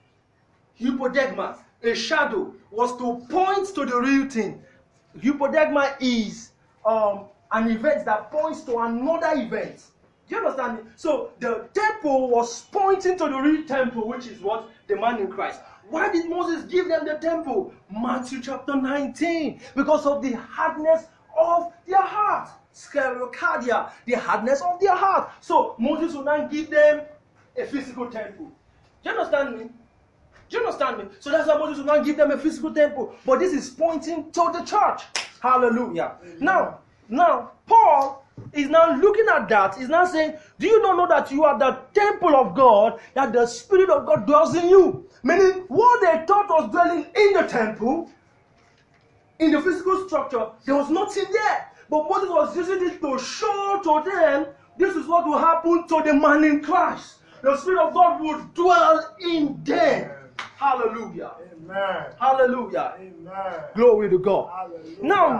Hypodegma, a shadow, was to point to the real thing. Hypodegma is um, an event that points to another event. Do you understand me? So the temple was pointing to the real temple, which is what? The man in Christ. Why did Moses give them the temple? Matthew chapter nineteen. Because of the hardness of their heart. Sclerocardia, the hardness of their heart. So Moses will not give them a physical temple. Do you understand me? Do you understand me? So that's why Moses will not give them a physical temple. But this is pointing to the church. Hallelujah. Amen. Now, now, Paul is now looking at that. He's now saying, do you not know that you are the temple of God, that the Spirit of God dwells in you? Meaning, what they thought was dwelling in the temple, in the physical structure, there was nothing there. But Moses was using it to show to them, this is what will happen to the man in Christ. The Spirit of God will dwell in them. Hallelujah. Amen. Hallelujah. Amen. Glory to God. Hallelujah. Now,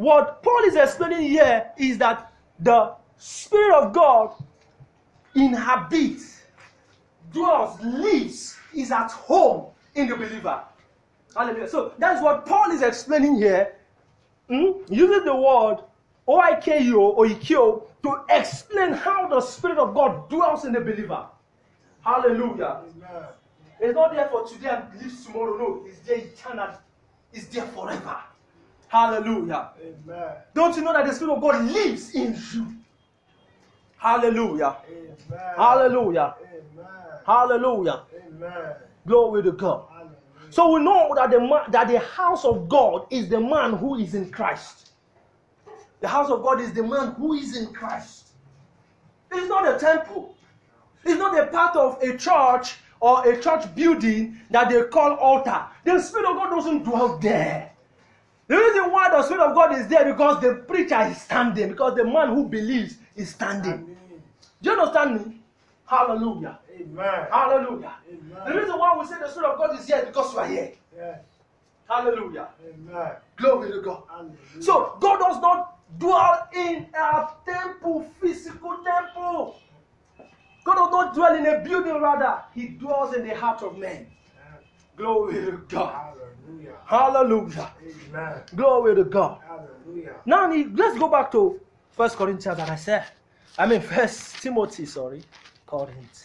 what Paul is explaining here is that the Spirit of God inhabits, dwells, lives, is at home in the believer. Hallelujah. So that's what Paul is explaining here, hmm? using the word O I K E O or Ikeo to explain how the Spirit of God dwells in the believer. Hallelujah. Amen. It's not there for today and lives tomorrow. No, it's there eternal. It's there forever. Hallelujah. Amen. Don't you know that the Spirit of God lives in you? Hallelujah. Amen. Hallelujah. Amen. Hallelujah. Amen. Glory to God. Hallelujah. So we know that the man, that the house of God is the man who is in Christ. The house of God is the man who is in Christ. It's not a temple. It's not a part of a church or a church building that they call altar. The Spirit of God doesn't dwell there. The reason why the Spirit of God is there because the preacher is standing, because the man who believes is standing. Amen. Do you understand me? Hallelujah. Amen. Hallelujah. Amen. The reason why we say the Spirit of God is here is because you are here. Yes. Hallelujah. Amen. Glory to God. Hallelujah. So God does not dwell in a temple, physical temple. God does not dwell in a building, rather, He dwells in the heart of men. Glory to God. Hallelujah. Hallelujah. Amen. Glory to God. Hallelujah. Now let's go back to First Corinthians, like I said. I mean First Timothy, sorry. Corinth.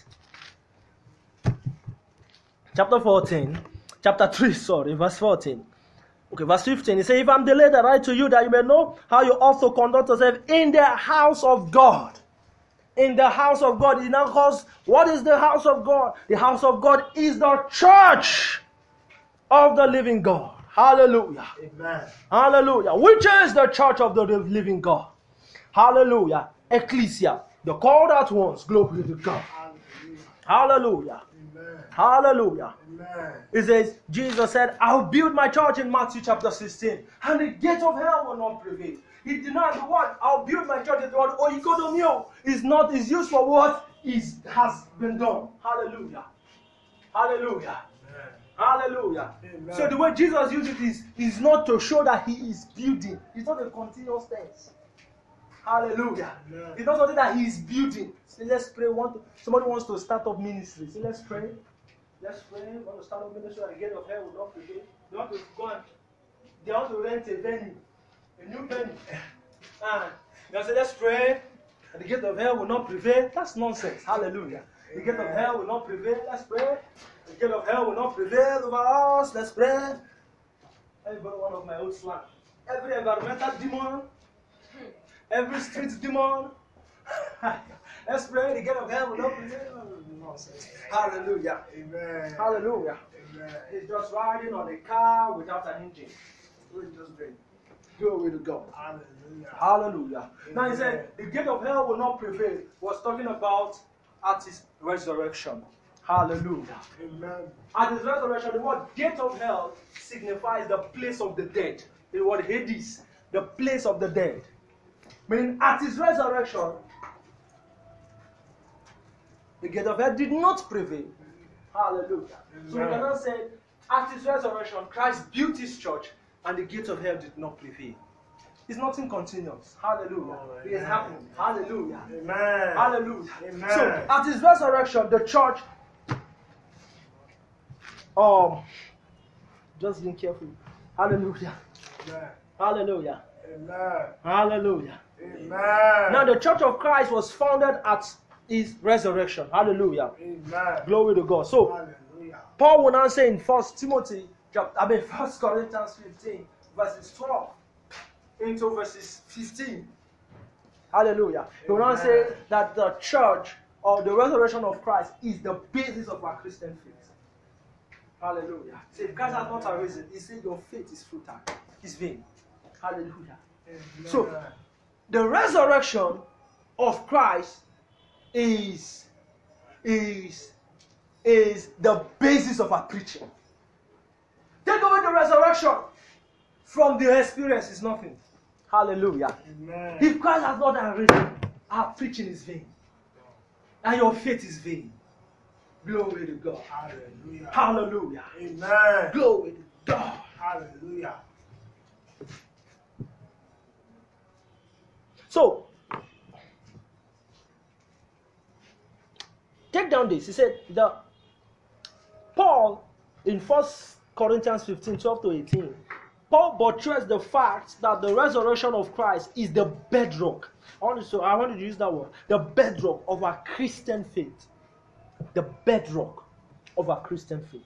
Chapter fourteen. Chapter three, sorry, verse fourteen. Okay, verse fifteen. He says, if I'm delayed, I write to you that you may know how you also conduct yourself in the house of God. In the house of God. In our house, what is the house of God? The house of God is the church of the living God. Hallelujah. Amen. Hallelujah. Which is the church of the living God? Hallelujah. Ecclesia. The called out ones. Glory to God. Hallelujah. Hallelujah. Amen. Hallelujah. Amen. It says, Jesus said, I'll build my church in Matthew chapter sixteen, and the gate of hell will not prevail. He did not the word, I'll build my church. The word oikodomio is not is used for what is has been done. Hallelujah. Hallelujah. Amen. Hallelujah. Amen. So the way Jesus used it is, is not to show that He is building. It's not a continuous tense. Hallelujah. Amen. It's not something that He is building. Say, let's pray. Want to, somebody wants to start up ministry. Say, let's pray. Let's pray. We want to start up ministry and the gate of hell will not prevail. They want to go and they want to rent a venue, a new venue. And they say, let's pray. And the gate of hell will not prevail. That's nonsense. Hallelujah. The gate of hell will not prevail. Let's pray. The gate of hell will not prevail over us. Let's pray. Everybody, one of my old slang. Every environmental demon, every street demon. Let's pray. The gate of hell will not prevail. Nonsense. Hallelujah. Amen. Hallelujah. Amen. He's just riding on a car without an engine. We'll just bring. Glory to God. Hallelujah. Hallelujah. Now he Amen. said, the gate of hell will not prevail. Was talking about at his resurrection. Hallelujah. Amen. At his resurrection, the word gate of hell signifies the place of the dead. The word Hades, the place of the dead. Meaning, at his resurrection, the gate of hell did not prevail. Hallelujah. Amen. So we cannot say, at his resurrection, Christ built his church and the gate of hell did not prevail. It's nothing continuous. Hallelujah. Oh, it has amen. happened. Hallelujah. Amen. Hallelujah. Amen. So, at his resurrection, the church, um, just being careful. Hallelujah. Amen. Hallelujah. Amen. Hallelujah. Amen. Now, the church of Christ was founded at his resurrection. Hallelujah. Amen. Glory to God. So, Hallelujah. Paul will now say in First Timothy, I mean First Corinthians fifteen, verses twelve into verses fifteen. Hallelujah. He will now Amen. say that the church or the resurrection of Christ is the basis of our Christian faith. Hallelujah. See, if Christ has not arisen, he said your faith is futile, is vain. Hallelujah. Amen. So, the resurrection of Christ is is is the basis of our preaching. Take away the resurrection from the experience is nothing. Hallelujah. Amen. If Christ has not arisen, our preaching is vain. And your faith is vain. Glory to God. Hallelujah. Hallelujah. Amen. Glory to God. Hallelujah. So, take down this. He said, the Paul, in First Corinthians fifteen, twelve to eighteen, Paul buttressed the fact that the resurrection of Christ is the bedrock. I want to, so I want to use that word. The bedrock of our Christian faith. The bedrock of our Christian faith.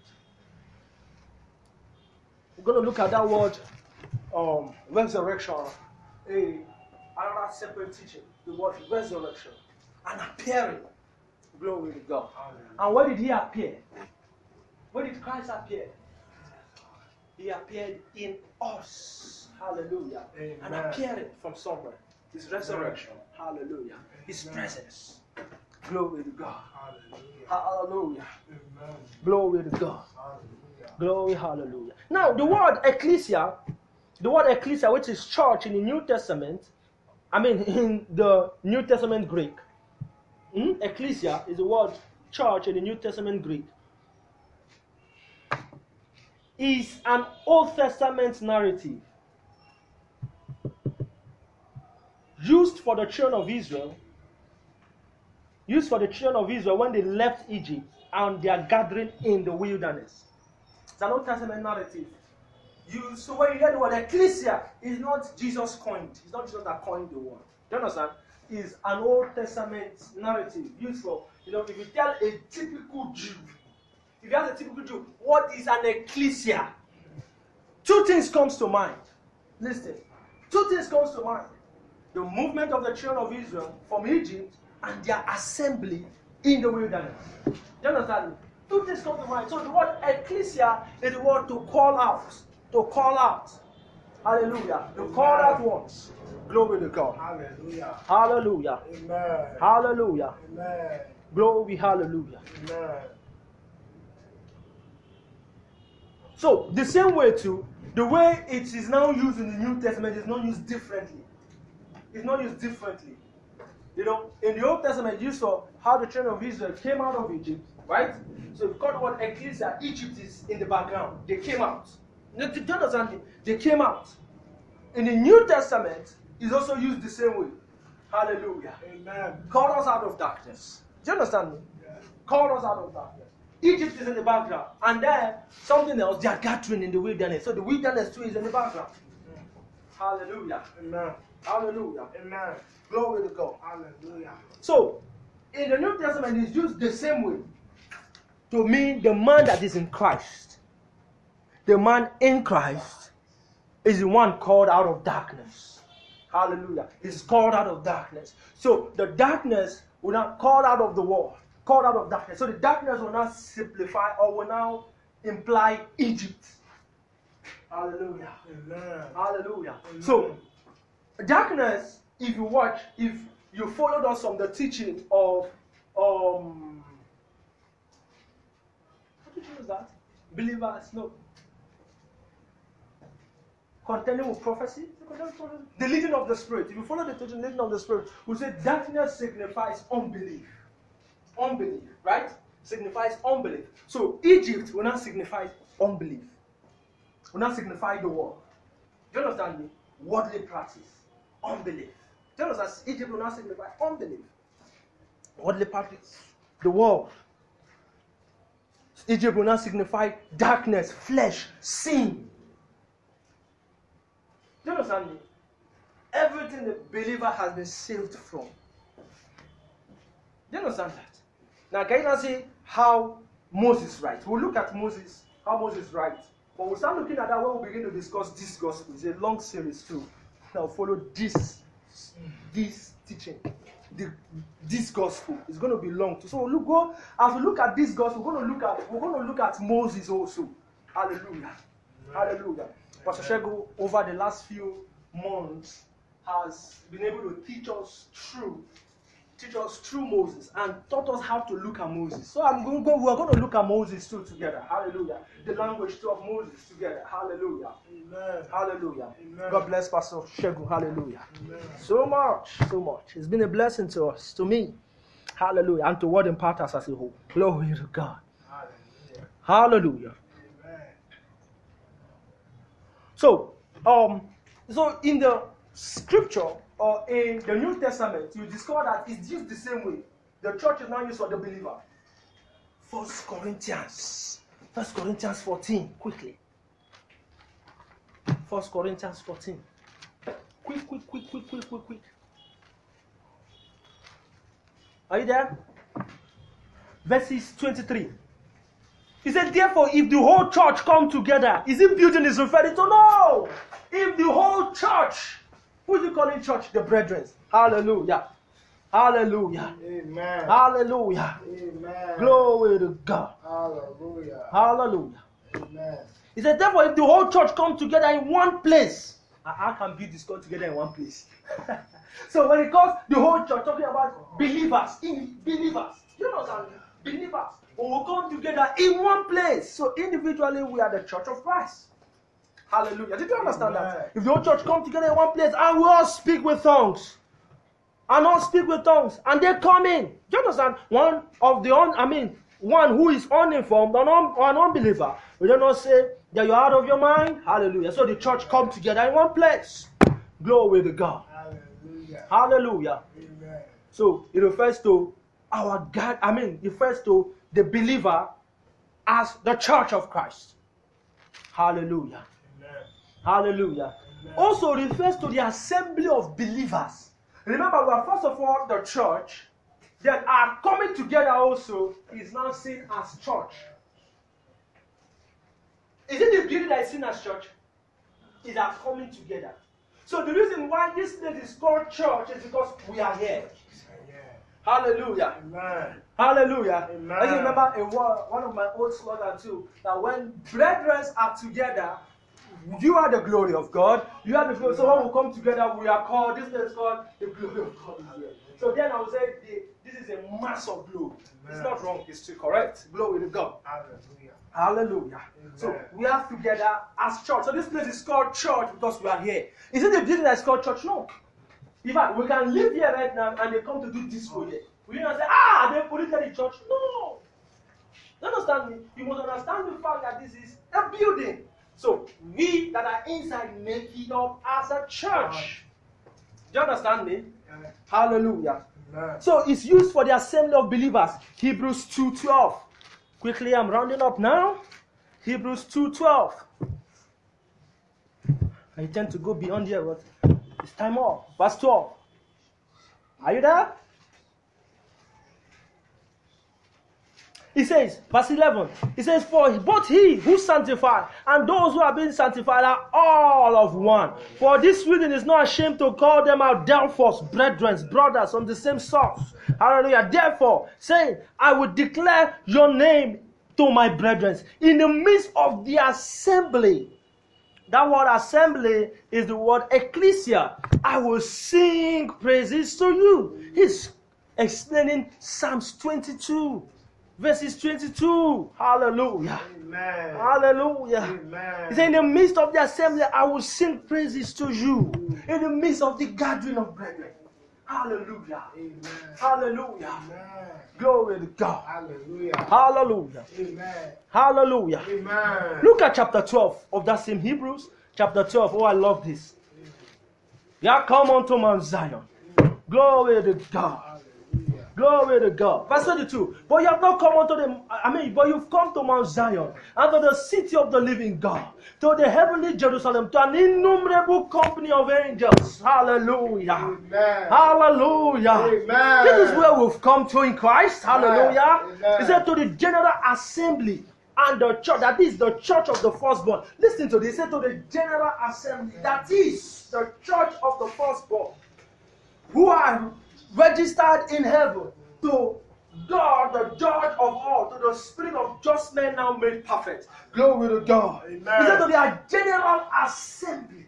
We're going to look at that word, um, resurrection, a another separate teaching. The word resurrection and appearing. Glory to God. Amen. And where did he appear? Where did Christ appear? He appeared in us. Hallelujah. Amen. And appearing from somewhere. His resurrection. Amen. Hallelujah. His Amen. Presence. Glory to God. Hallelujah. Hallelujah. Amen. Glory to God. Hallelujah. Glory, hallelujah. Now, the word ecclesia, the word ecclesia, which is church in the New Testament, I mean in the New Testament Greek. Hmm? Ecclesia is the word church in the New Testament Greek. Is an Old Testament narrative used for the children of Israel, used for the children of Israel when they left Egypt and they are gathering in the wilderness. It's an Old Testament narrative. You, so when you hear the word ecclesia, it's not Jesus coined. It's not Jesus that coined the word. Do you understand? It's an Old Testament narrative used for, you know, if you tell a typical Jew, if you ask a typical Jew, what is an ecclesia? Two things comes to mind. Listen. Two things comes to mind. The movement of the children of Israel from Egypt and their assembly in the wilderness. Do you understand? Two things come to mind. So the word ecclesia is the word to call out. To call out. Hallelujah. To call out once. Glory to God. Hallelujah. Hallelujah. Amen. Hallelujah. Amen. Glory, hallelujah. Amen. So, the same way too, the way it is now used in the New Testament is not used differently. It's not used differently. You know, in the Old Testament, you saw how the children of Israel came out of Egypt, right? So, if you call the word ecclesia, Egypt is in the background. They came out. Do you understand? They came out. In the New Testament, it's also used the same way. Hallelujah. Amen. Called us out of darkness. Do you understand me? Yeah. Called us out of darkness. Egypt is in the background. And then something else, they are gathering in the wilderness. So the wilderness too is in the background. Amen. Hallelujah. Amen. Hallelujah. Amen. Glory to God. Hallelujah. So, in the New Testament, it's used the same way to mean the man that is in Christ. The man in Christ is the one called out of darkness. Hallelujah. He's called out of darkness. So the darkness will not called out of the world. Called out of darkness. So the darkness will not simplify or will now imply Egypt. Hallelujah. Amen. Hallelujah. Amen. So darkness, if you watch, if you followed us from the teaching of um what did you use that? Believers, no. Contending with prophecy, the leading of the Spirit. If you follow the teaching, leading of the Spirit, we say darkness signifies unbelief. Unbelief, right? Signifies unbelief. So Egypt will not signify unbelief. Will not signify the world. Do you understand me? Worldly practice. Unbelief. Do you understand? Egypt will not signify unbelief. Worldly practice. The world. Egypt will not signify darkness, flesh, sin. Do you understand me? Everything the believer has been saved from. Do you understand that? Now, can you now see how Moses writes? We'll look at Moses, how Moses writes. But we'll start looking at that when we begin to discuss this gospel. It's a long series too. Now follow this, this teaching. The, this gospel is going to be long too. So we'll look, go, as we look at this gospel, we're going to look at we're going to look at Moses also. Hallelujah. Hallelujah. Pastor Shego, over the last few months, has been able to teach us through, teach us through Moses and taught us how to look at Moses. So I'm going to go, we're going to look at Moses too together. Hallelujah. The language too of Moses together. Hallelujah. Amen. Hallelujah. Amen. God bless Pastor Shego. Hallelujah. Amen. So much, so much. It's been a blessing to us, to me. Hallelujah. And to what impart us as a whole. Glory to God. Hallelujah. Hallelujah. Amen. So, um, so in the scripture, or in the New Testament, you discover that it's used the same way. The church is now used for the believer. First Corinthians. First Corinthians fourteen, quickly. First Corinthians fourteen. Quick, quick, quick, quick, quick, quick, quick. Are you there? Verses twenty-three. He said, therefore, if the whole church come together, is it building is referring to? No! If the whole church, who is he calling church? The brethren. Hallelujah. Hallelujah. Amen. Hallelujah. Amen. Glory to God. Hallelujah. Hallelujah. Amen. He said, therefore, if the whole church come together in one place, how can build this come together in one place? So when it comes the whole church, talking about believers, in believers, you know what I'm saying? Believers who will come together in one place. So individually, we are the church of Christ. Hallelujah. Did you understand Amen. that? If the whole church come together in one place and we all speak with tongues, and all speak with tongues, and they come in. Do you understand? One of the un, I mean, one who is uninformed, an, un, an unbeliever, we do not say that you're out of your mind. Hallelujah. So the church come together in one place. Glory to God. Hallelujah. Hallelujah. Amen. So it refers to our God, I mean, it refers to the believer as the church of Christ. Hallelujah. Amen. Hallelujah. Amen. Also refers to the assembly of believers. Remember, we are first of all the church that are coming together also is now seen as church. Is it the building that is seen as church? Is are coming together. So the reason why this place is called church is because we are here. Hallelujah. Amen. Hallelujah. Amen. I remember a word, one of my old slogans too, that when brethren are together, you are the glory of God. You are the glory. So when we come together, we are called, this is called the glory of God is here. So then I would say the, this is a mass of glory. It's not wrong, it's still correct. Glory to God. Hallelujah. Hallelujah. Amen. So we are together as church. So this place is called church because we are here. Is it the building that is called church? No. In fact, we can live here right now and they come to do disco here. We don't say, ah, they polluted the church. No. You understand me? You must understand the fact that this is a building. So we that are inside make it up as a church. Do you understand me? Amen. Hallelujah. Amen. So it's used for the assembly of believers. Hebrews two twelve. Quickly, I'm rounding up now. Hebrews two twelve. I tend to go beyond here, but it's time off. Verse twelve. Are you there? He says, verse eleven, he says, for both he who sanctified and those who are being sanctified are all of one. For this reason is not ashamed to call them out, therefore, brethren, brothers from the same source. Hallelujah. Therefore, saying, I will declare your name to my brethren in the midst of the assembly. That word assembly is the word ecclesia. I will sing praises to you. He's explaining Psalms twenty-two. Verses twenty-two. Hallelujah. Amen. Hallelujah. Amen. He said, in the midst of the assembly, I will sing praises to you. In the midst of the gathering of brethren. Hallelujah. Amen. Hallelujah. Amen. Glory to God. Hallelujah. Hallelujah. Amen. Hallelujah. Amen. Look at chapter twelve of that same Hebrews. Chapter twelve. Oh, I love this. Yeah, come unto Mount Zion. Glory to God. Hallelujah. Glory to God. Verse twenty-two. But you have not come unto the, I mean, but you've come to Mount Zion, and to the city of the living God, to the heavenly Jerusalem, to an innumerable company of angels. Hallelujah. Amen. Hallelujah. Amen. This is where we've come to in Christ. Hallelujah. Amen. He said to the general assembly and the church, that is the church of the firstborn. Listen to this. He said to the general assembly, that is the church of the firstborn, who are registered in heaven, to God, the judge of all, to the spirit of just men now made perfect. Glory to God. Amen. He said to the general assembly,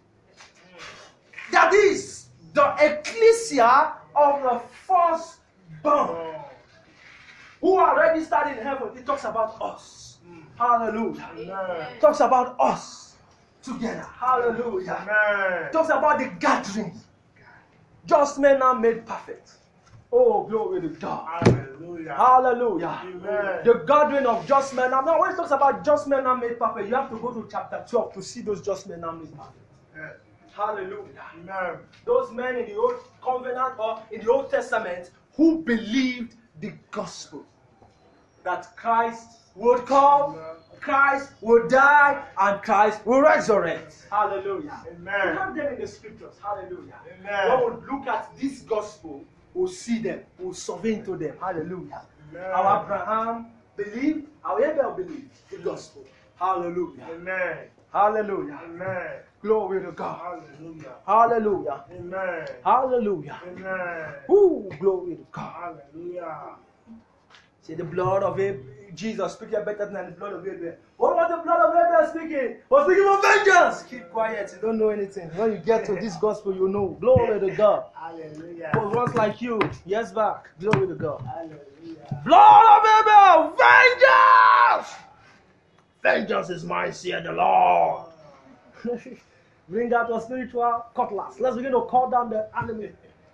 that is the ecclesia of the firstborn, who are registered in heaven. It talks about us. Hallelujah. Amen. It talks about us together. Hallelujah. Amen. It talks about the gathering. Just men are made perfect. Oh, glory to God. Hallelujah. Hallelujah. Amen. The gathering of just men. Now, when it talks about just men are made perfect, you have to go to chapter twelve to see those just men are made perfect. Yes. Hallelujah. Amen. Those men in the Old Covenant or in the Old Testament who believed the gospel. That Christ would come, Christ would die, and Christ will resurrect. Hallelujah. Amen. We have them in the scriptures. Hallelujah. Amen. When we look at this gospel, we'll see them, we'll survey into them. Hallelujah. Amen. Our Abraham believed, our Abel believed the gospel. Hallelujah. Amen. Hallelujah. Amen. Glory to God. Hallelujah. Hallelujah. Amen. Hallelujah. Amen. Ooh, glory to God. Hallelujah. See the blood of Abel, Jesus speaking better than the blood of Abel. What was the blood of Abel speaking? Was speaking of vengeance. Keep quiet. You don't know anything. When you get to this gospel, you know. Glory to God. Hallelujah. Was once like you. Years back. Glory to God. Hallelujah. Blood of Abel. Vengeance. Vengeance is mine, said the Lord. Bring out your spiritual cutlass. Let's begin to cut down the enemy.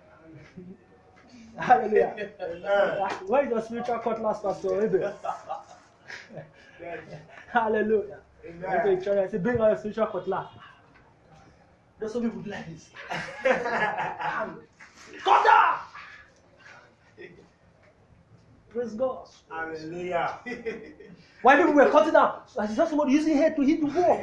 Hallelujah. Amen. Where is your spiritual cutlass, Pastor Abel? Hallelujah. Amen. Okay, church, I say, bring out your spiritual cutlass. There's some people like this. Cut down! Praise God. Hallelujah. Why people were cutting down? I saw somebody using head to hit the wall.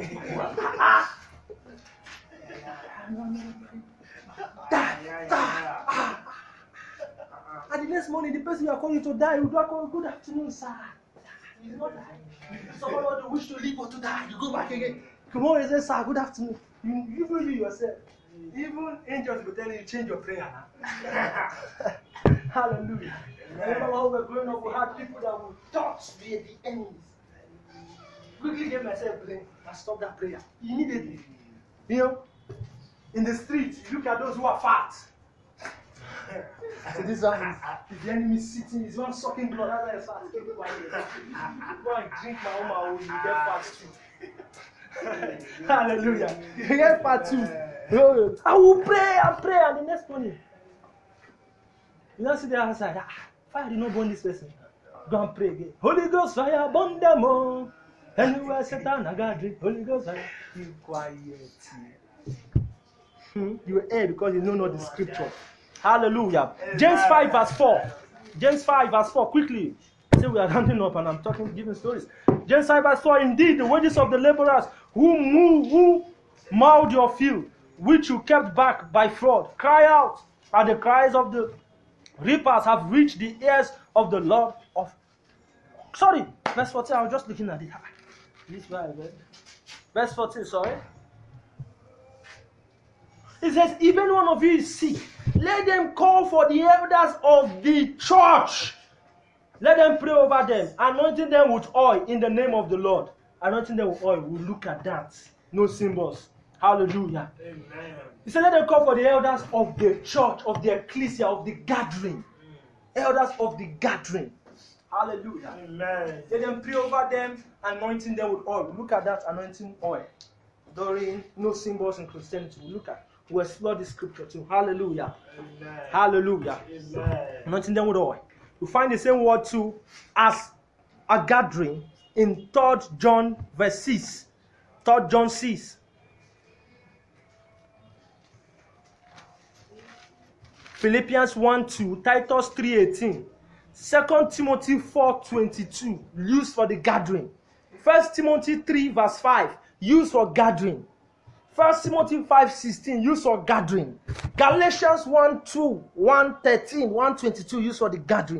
And the next morning, the person you are calling to die, you don't call, good afternoon, sir. You did not die. Someone who wish to live or to die, you go back again. Tomorrow you say, sir, good afternoon. You, even you yourself, even angels will tell you, change your prayer now. Hallelujah. I remember when we were growing up, we had people that would touch the, the enemies. Quickly gave myself blame and stop that prayer. Immediately. You know, in the street, you look at those who are fat. So this one is, is the enemy sitting, is one sucking blood. That's why I keep quiet. Go and drink my own, my own, you get fat too. Hallelujah. You get fat too. I will pray and pray, and the next morning, you don't see the other side. Ah, fire did not burn this person. Go and pray again. Holy Ghost fire, burn them all. Anywhere Satan, I got drink. Holy Ghost fire. Keep quiet. Hmm? You were here because you know not the scripture. Hallelujah. James five verse four. James five verse four. Quickly. Say we are rounding up and I'm talking, giving stories. James five verse four. Indeed, the wages of the laborers who move, who mowed your field, which you kept back by fraud, cry out, and the cries of the reapers have reached the ears of the Lord of. Sorry, verse fourteen. I was just looking at it. This verse, verse fourteen. Sorry. It says, if any one of you is sick, let them call for the elders of the church. Let them pray over them, anointing them with oil in the name of the Lord. Anointing them with oil. We'll look at that. No symbols. Hallelujah. Amen. He said, let them call for the elders of the church, of the ecclesia, of the gathering. Elders of the gathering. Hallelujah. Amen. Let them pray over them, anointing them with oil. Look at that anointing oil. During no symbols in Christianity. We look at. We'll explore the scripture too. Hallelujah. Amen. Hallelujah. Amen. Anointing them with oil. You find the same word too as a gathering in Third John verse six. Third John six. Philippians one two. Titus three eighteen. Second Timothy four twenty-two. Used for the gathering. First Timothy three verse five. Used for gathering. First Timothy five sixteen, used for gathering. Galatians one two, one thirteen, one twenty-two, used for the gathering.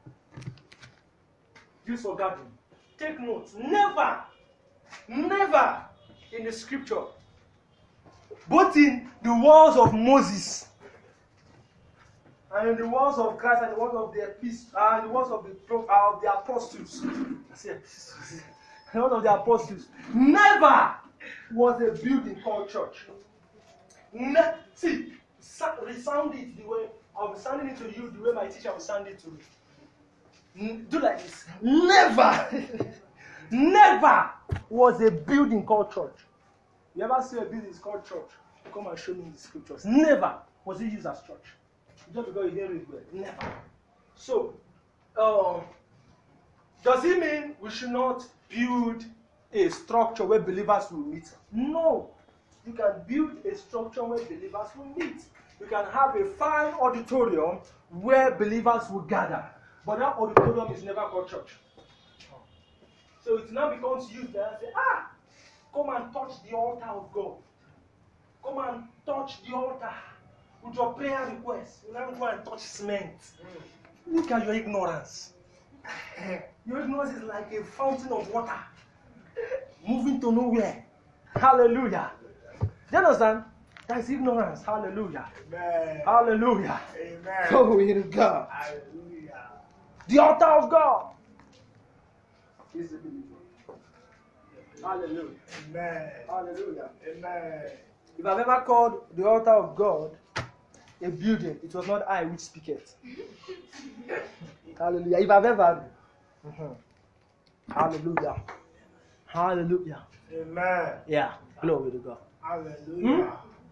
Used for gathering. Take note. Never, never in the scripture, both in the words of Moses and in the words of Christ and the words of the epistles, and the words of the, uh, of the apostles. I say epistles. The words of the apostles. Never was a building called church. Ne- See, resound it the way I'll be sounding it to you, the way my teacher will sound it to me. N- do like this. Never, never was a building called church. You ever see a building called church? Come and show me in the scriptures. Never was it used as church. Just because you didn't read well. Never. So, um, does it mean we should not build a structure where believers will meet? No. you can build a structure where believers will meet. You can have a fine auditorium where believers will gather. But that auditorium is never called church. So it now becomes used there and say, ah, come and touch the altar of God. Come and touch the altar with your prayer request. You now go and touch cement. Look at your ignorance. Your ignorance is like a fountain of water moving to nowhere. Hallelujah. Do you understand? That's ignorance. Hallelujah. Amen. Hallelujah. Amen. Glory to God. Hallelujah. The altar of God is the believer. Hallelujah. Amen. Hallelujah. Amen. If I've ever called the altar of God a building, it was not I which speaketh. Hallelujah. If I've ever. Mhm. Hallelujah. Hallelujah. Amen. Yeah. Glory to God. Hallelujah.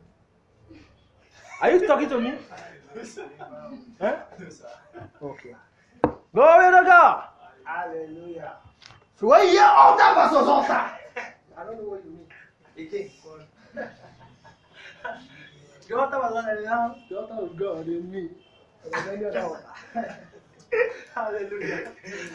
Are you talking to me? Listen, Huh? Okay. Glory to God. Hallelujah. So when you hear altar versus altar, I don't know what you mean. Again. The altar was not allowed. The altar of God in me. And any other altar. Hallelujah.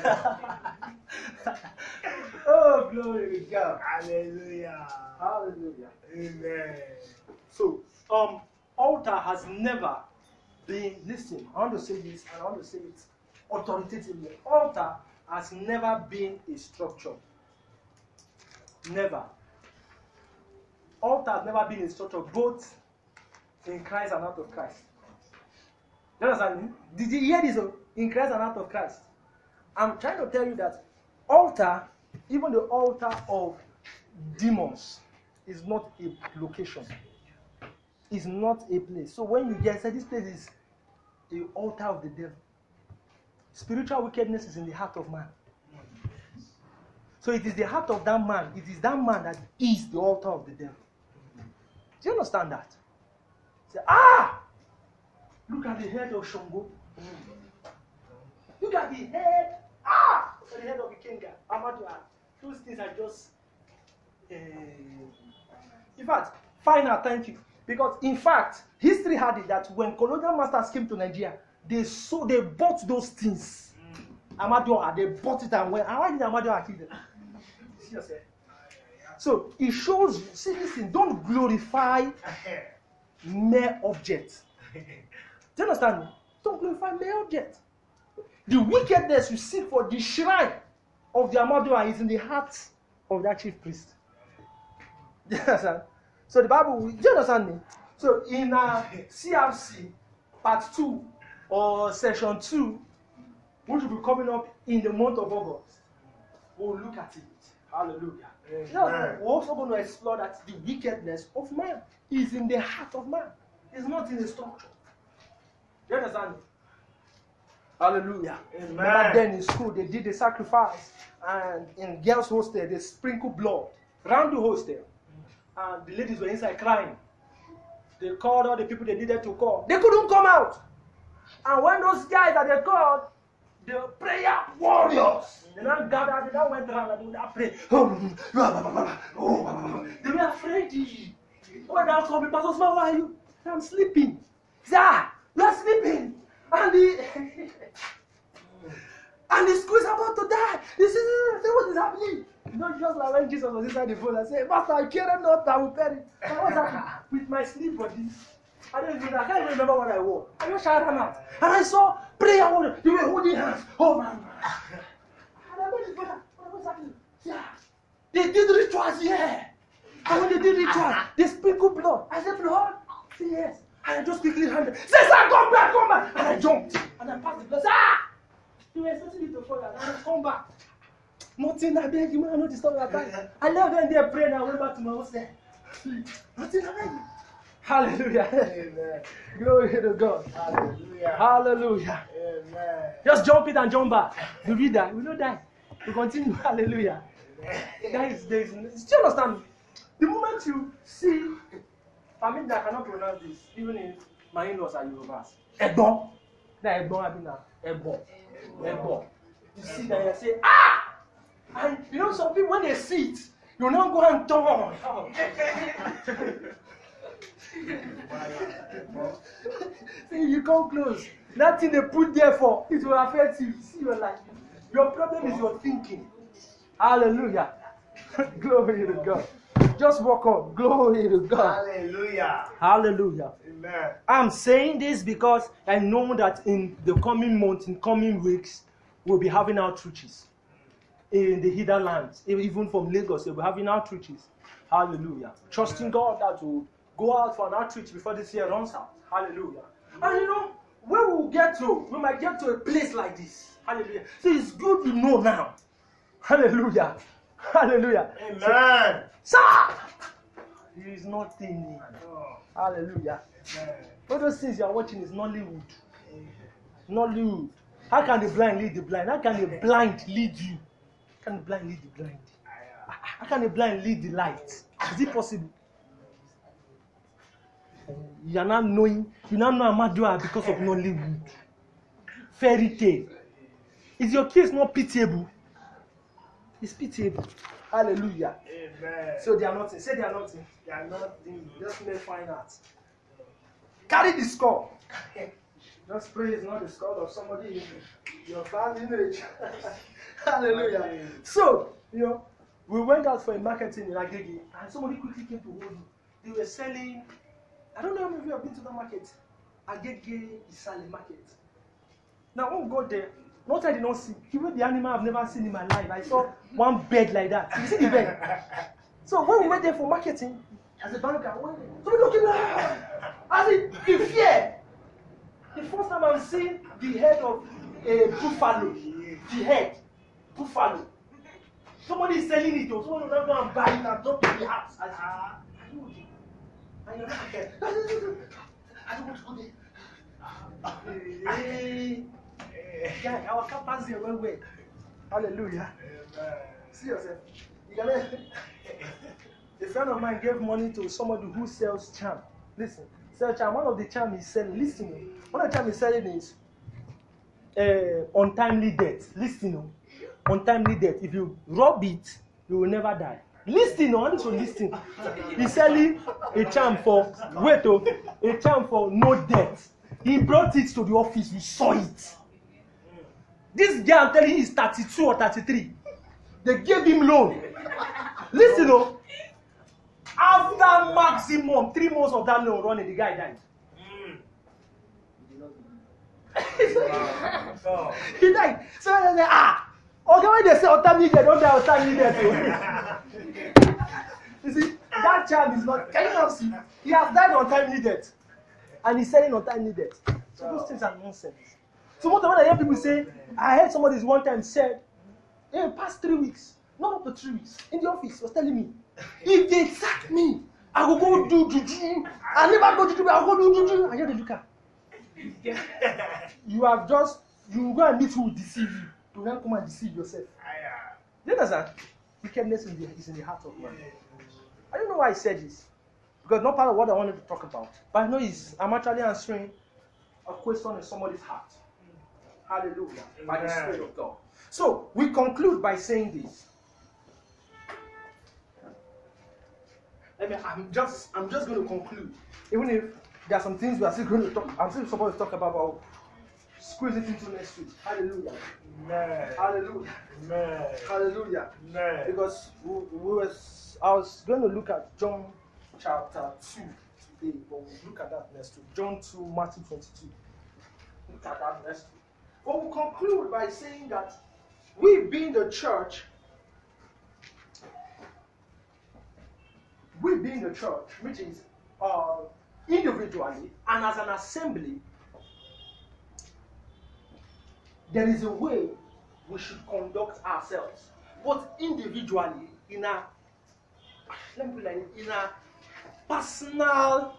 Oh, glory to God. Hallelujah. Hallelujah. Amen. So, um, altar has never been, listen, I want to say this and I want to say it authoritatively. Altar has never been a structure. Never. Altar has never been a structure, both in Christ and out of Christ. You understand me? Did you hear this? In Christ and out of Christ. I'm trying to tell you that altar, even the altar of demons, is not a location. It's not a place. So when you get said this place is the altar of the devil. Spiritual wickedness is in the heart of man. So it is the heart of that man. It is that man that is the altar of the devil. Do you understand that? Say, ah! Look at the head of Shango. Look at the head. Ah! Look at the head of Ikenga. Amadua. Those things are just. Uh, in fact, final, thank you. Because in fact, history had it that when colonial masters came to Nigeria, they saw, they bought those things. Amadua, they bought it and went. And why did Amadua kill them? See yourself. So it shows. See, listen. Don't glorify mere objects. Do you understand me? Don't glorify mere objects. The wickedness you seek for the shrine of the Amadua is in the heart of that chief priest. Do you understand? So the Bible, do you understand me? So in uh, C R C part two or section two, which will be coming up in the month of August, we'll look at it. Hallelujah. We're also going to explore that the wickedness of man is in the heart of man. It's not in the structure. Do you understand me? Hallelujah. Amen. Remember then in school they did the sacrifice, and in girls' hostel they sprinkled blood around the hostel, and the ladies were inside crying. They called all the people they needed to call. They couldn't come out. And when those guys that they called, the prayer warriors, they now gathered, they now went around and they would now pray. They were afraid. When they called me, Pastor Smart, why are you? I'm sleeping. Sir, you are sleeping. And the and the school is about to die. This is what is happening. Not just like when Jesus was inside the boat and said, Master, I care not, I will perish. But what's happening with my sleep body? I don't even, I can't even remember what I wore. I just shouted them out. And I saw prayer warriors. They were holding hands. Oh man. And I went to brother, what was happening? Yeah. They did rituals, yeah. And when they did rituals, they sprinkled blood. I said, blood? Say yes. And I just quickly handed. Say, sir, come back, come back. And I jumped. And I passed the blood. Ah! They were expecting me to fall. And I come back. Nothing, I beg you, man, I know this story at time. I left them there praying and I went back to my hostel. Nothing, I beg you. Hallelujah. Amen. Glory to God. Hallelujah. Hallelujah. Amen. Just jump it and jump back. Do we die? We don't die. We continue. Hallelujah. Guys, there is, do you understand? The moment you see, I mean, I cannot pronounce this, even if my in-laws are Yorubas. Egbon. That Egbon, I mean, Egbon. Egbon. You see that and say, ah! And you know, some people, when they see it, You now go and turn. See, you come close. That thing they put there for, it will affect you. See your life. Your problem is your thinking. Hallelujah. Glory to God. Just walk on. Glory to God. Hallelujah. Hallelujah. Amen. I'm saying this because I know that in the coming months, in coming weeks, we'll be having outreaches in the hidden lands. Even from Lagos, we'll be having outreaches. Hallelujah. Trusting God that we'll go out for an outreach before this year runs out. Hallelujah. And you know, when we'll get to, we might get to a place like this. Hallelujah. So it's good to know now. Hallelujah. Hallelujah. Amen. Sir! There is nothing. Oh, Hallelujah. amen. All those things you are watching is Nollywood. Nollywood. How can the blind lead the blind? How can the blind lead you? How can the blind lead the blind? How can the blind lead the light? Is it possible? You are not knowing, you now know Amadua because of Nollywood. Fairy tale. Is your case not pitiable? It's pitiable. Hallelujah. Amen. So they are nothing. Say they are nothing. They are nothing. Just make fine art. Carry the skull. Just pray it's not the skull of somebody in your family image. Hallelujah. So, you know, we went out for a marketing in Agege and somebody quickly came to hold me. They were selling, I don't know how many of you have been to the market. Agege Isale market. Now when we got there, not I did not see. Even the animal I've never seen in my life. I saw one bed like that. You see the bed? So when we went there for marketing, as a banker, somebody looking at as in, in fear. The first time I'm seeing the head of a buffalo, the head, buffalo. Somebody is selling it, or someone will go and buy it and drop it in the house. I said, ah, are you okay? And you're not okay. I don't want to go there. Hey, guy, our capacity is well well. Hallelujah. Amen. See yourself. You can let a friend of mine gave money to somebody who sells charm. Listen, sell charm. One of the charm he's selling, listen. One of the charm he's selling is uh, untimely death. Listen, untimely death. If you rub it, you will never die. Listen, I need to listen. He's selling a charm for wait, oh, a charm for no death. He brought it to the office. We saw it. This guy, I'm telling you, is thirty-two or thirty-three. They gave him loan. Listen, oh. After maximum three months of that loan running, the guy died. Mm. Oh. He died. So I said, ah, okay, when they say untimely death, don't die untimely death. You see, that child is not, can you not see? He has died untimely death. And he's selling untimely death. So those things are nonsense. So what when I hear people say, I heard somebody one time said, in the past three weeks, not up to three weeks, in the office, was telling me, if they sack me, I will go do juju. I never go juju, I will go do juju. I hear the look at. You have just, you will go and meet who will deceive you. To then come and deceive yourself. You understand? Wickedness in the, is in the heart of man. I don't know why I said this. Because not part of what I wanted to talk about. But I know it's, I'm actually answering a question in somebody's heart. Hallelujah. By the Spirit of God. So, we conclude by saying this. Let me, I'm just, I'm just going to conclude. Even if there are some things we are still going to talk, I'm still supposed to talk about, but I'll squeeze it into next week. Hallelujah. Amen. Hallelujah. Amen. Hallelujah. Amen. Because we, we was, I was going to look at John chapter two today, but we'll look at that next week. John two, Matthew twenty-two. Look at that next week. But we'll conclude by saying that we being the church, we being the church, which is uh, individually and as an assembly, there is a way we should conduct ourselves. But individually, in a, let me put it like this, in a personal,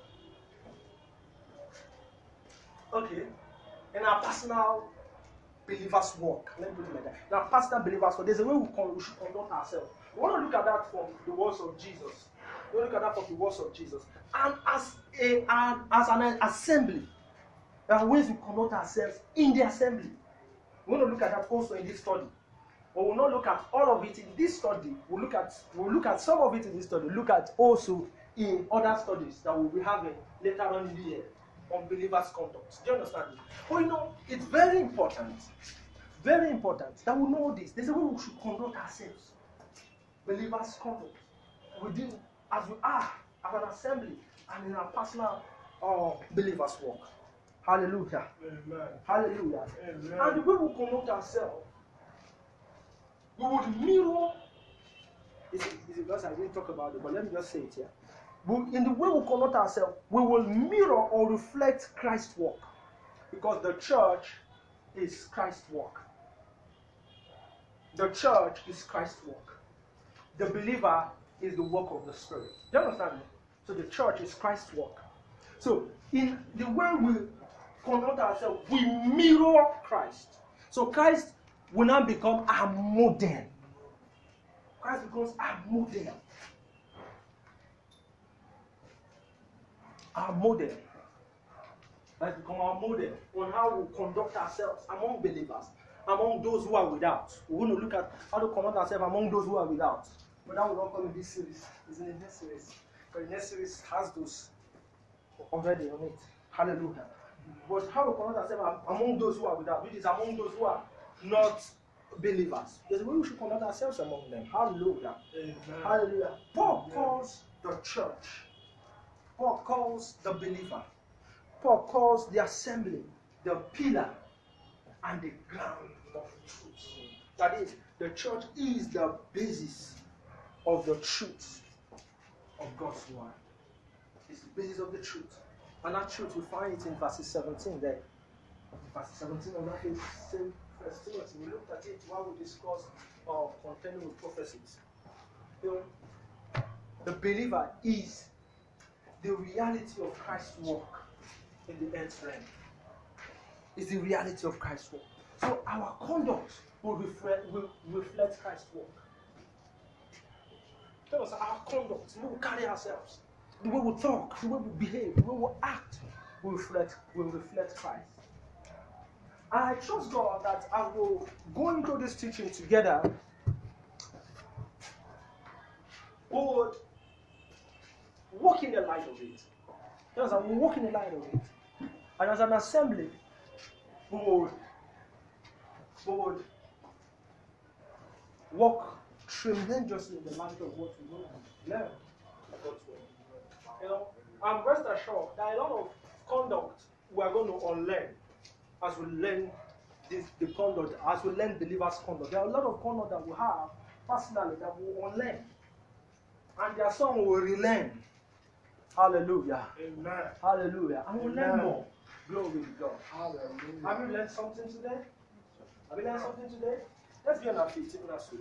okay, in our personal believers' work. Let me put it like that. In our personal believers' work, there's a way we, con- we should conduct ourselves. We want to look at that from the words of Jesus. We want to look at that from the words of Jesus. And as a and as an assembly, there are ways we conduct ourselves in the assembly. We want to look at that also in this study. But we'll not look at all of it in this study. We'll look at we'll look at some of it in this study. Look at also in other studies that we'll be having later on in the year on believers' conduct. Do you understand? But you know, it's very important, very important that we know this. There's a way we should conduct ourselves. Believers' conduct within as we are as an assembly and in our personal uh, believers' work. Hallelujah. Amen. Hallelujah. Amen. And the way we conduct ourselves, we would mirror. It's a verse I didn't talk about it, but let me just say it here. We, in the way we conduct ourselves, we will mirror or reflect Christ's work. Because the church is Christ's work. The church is Christ's work. The believer is the work of the Spirit. Do you understand me? So the church is Christ's work. So in the way we conduct ourselves, we mirror Christ. So Christ will now become our model. Christ becomes our model. Our model. Christ becomes our model on how we conduct ourselves among believers, among those who are without. We're going to look at how to conduct ourselves among those who are without. But that will not come in this series. It's in the next series. But the next series has those already on it. Hallelujah. But how we conduct ourselves among those who are without, which is among those who are not believers. There's a way we should conduct ourselves among them. Hallelujah. Amen. Hallelujah. Paul Amen. calls the church. Paul calls the believer. Paul calls the assembly the pillar and the ground of truth. That is, the church is the basis of the truth of God's word. It's the basis of the truth. And that truth, we find it in verses seventeen there. Verse seventeen of that same First Timothy. We looked at it while we discussed uh, contending with prophecies. You know, the believer is the reality of Christ's work in the earth realm. It's the reality of Christ's work. So our conduct will reflect, will reflect Christ's work. Tell us our conduct, the way we carry ourselves, the way we talk, the way we behave, the way we act, will reflect, will reflect Christ. And I trust God that as we go into this teaching together, we would walk in the light of it. Yes, we walk in the light of it. And as an assembly, we would, we would walk tremendously in the light of what we know and learn. You know, I'm rest assured there are a lot of conduct we are going to unlearn as we learn this, the conduct, as we learn believers' conduct. There are a lot of conduct that we have personally that we will unlearn. And there are some we will relearn. Hallelujah. Amen. Hallelujah. And we'll learn Amen. more. Glory to God. Hallelujah. Have you learned something today? Have you learned something today? Let's be on our feet, even as we,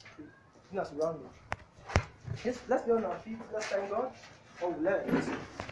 even as we round up. Yes, let's be on our feet. Let's thank God. Oh, we learned.